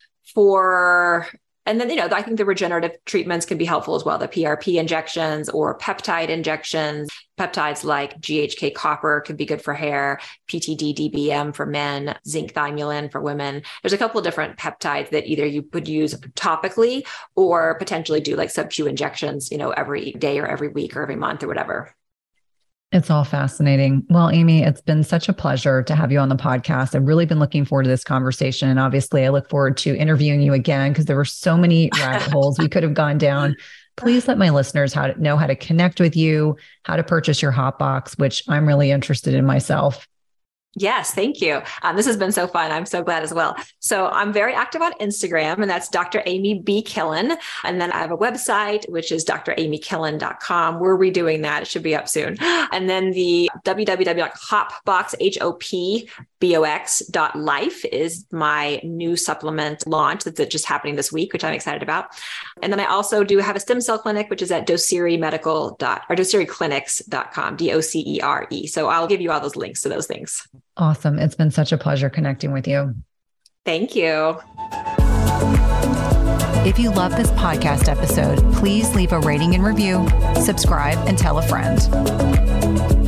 And then, I think the regenerative treatments can be helpful as well. The PRP injections or peptide injections, peptides like GHK copper could be good for hair, PTD DBM for men, zinc thymulin for women. There's a couple of different peptides that either you could use topically or potentially do like sub-Q injections, every day or every week or every month or whatever. It's all fascinating. Well, Amy, it's been such a pleasure to have you on the podcast. I've really been looking forward to this conversation. And obviously, I look forward to interviewing you again because there were so many rabbit holes we could have gone down. Please let my listeners know how to connect with you, how to purchase your hot box, which I'm really interested in myself. Yes, thank you. This has been so fun. I'm so glad as well. So I'm very active on Instagram, and that's Dr. Amy B. Killen. And then I have a website, which is dramykillen.com. We're redoing that. It should be up soon. And then the www.hopbox.life is my new supplement launch that's just happening this week, which I'm excited about. And then I also do have a stem cell clinic, which is at docerieclinics.com, DOCERE. So I'll give you all those links to those things. Awesome. It's been such a pleasure connecting with you. Thank you. If you love this podcast episode, please leave a rating and review, subscribe, and tell a friend.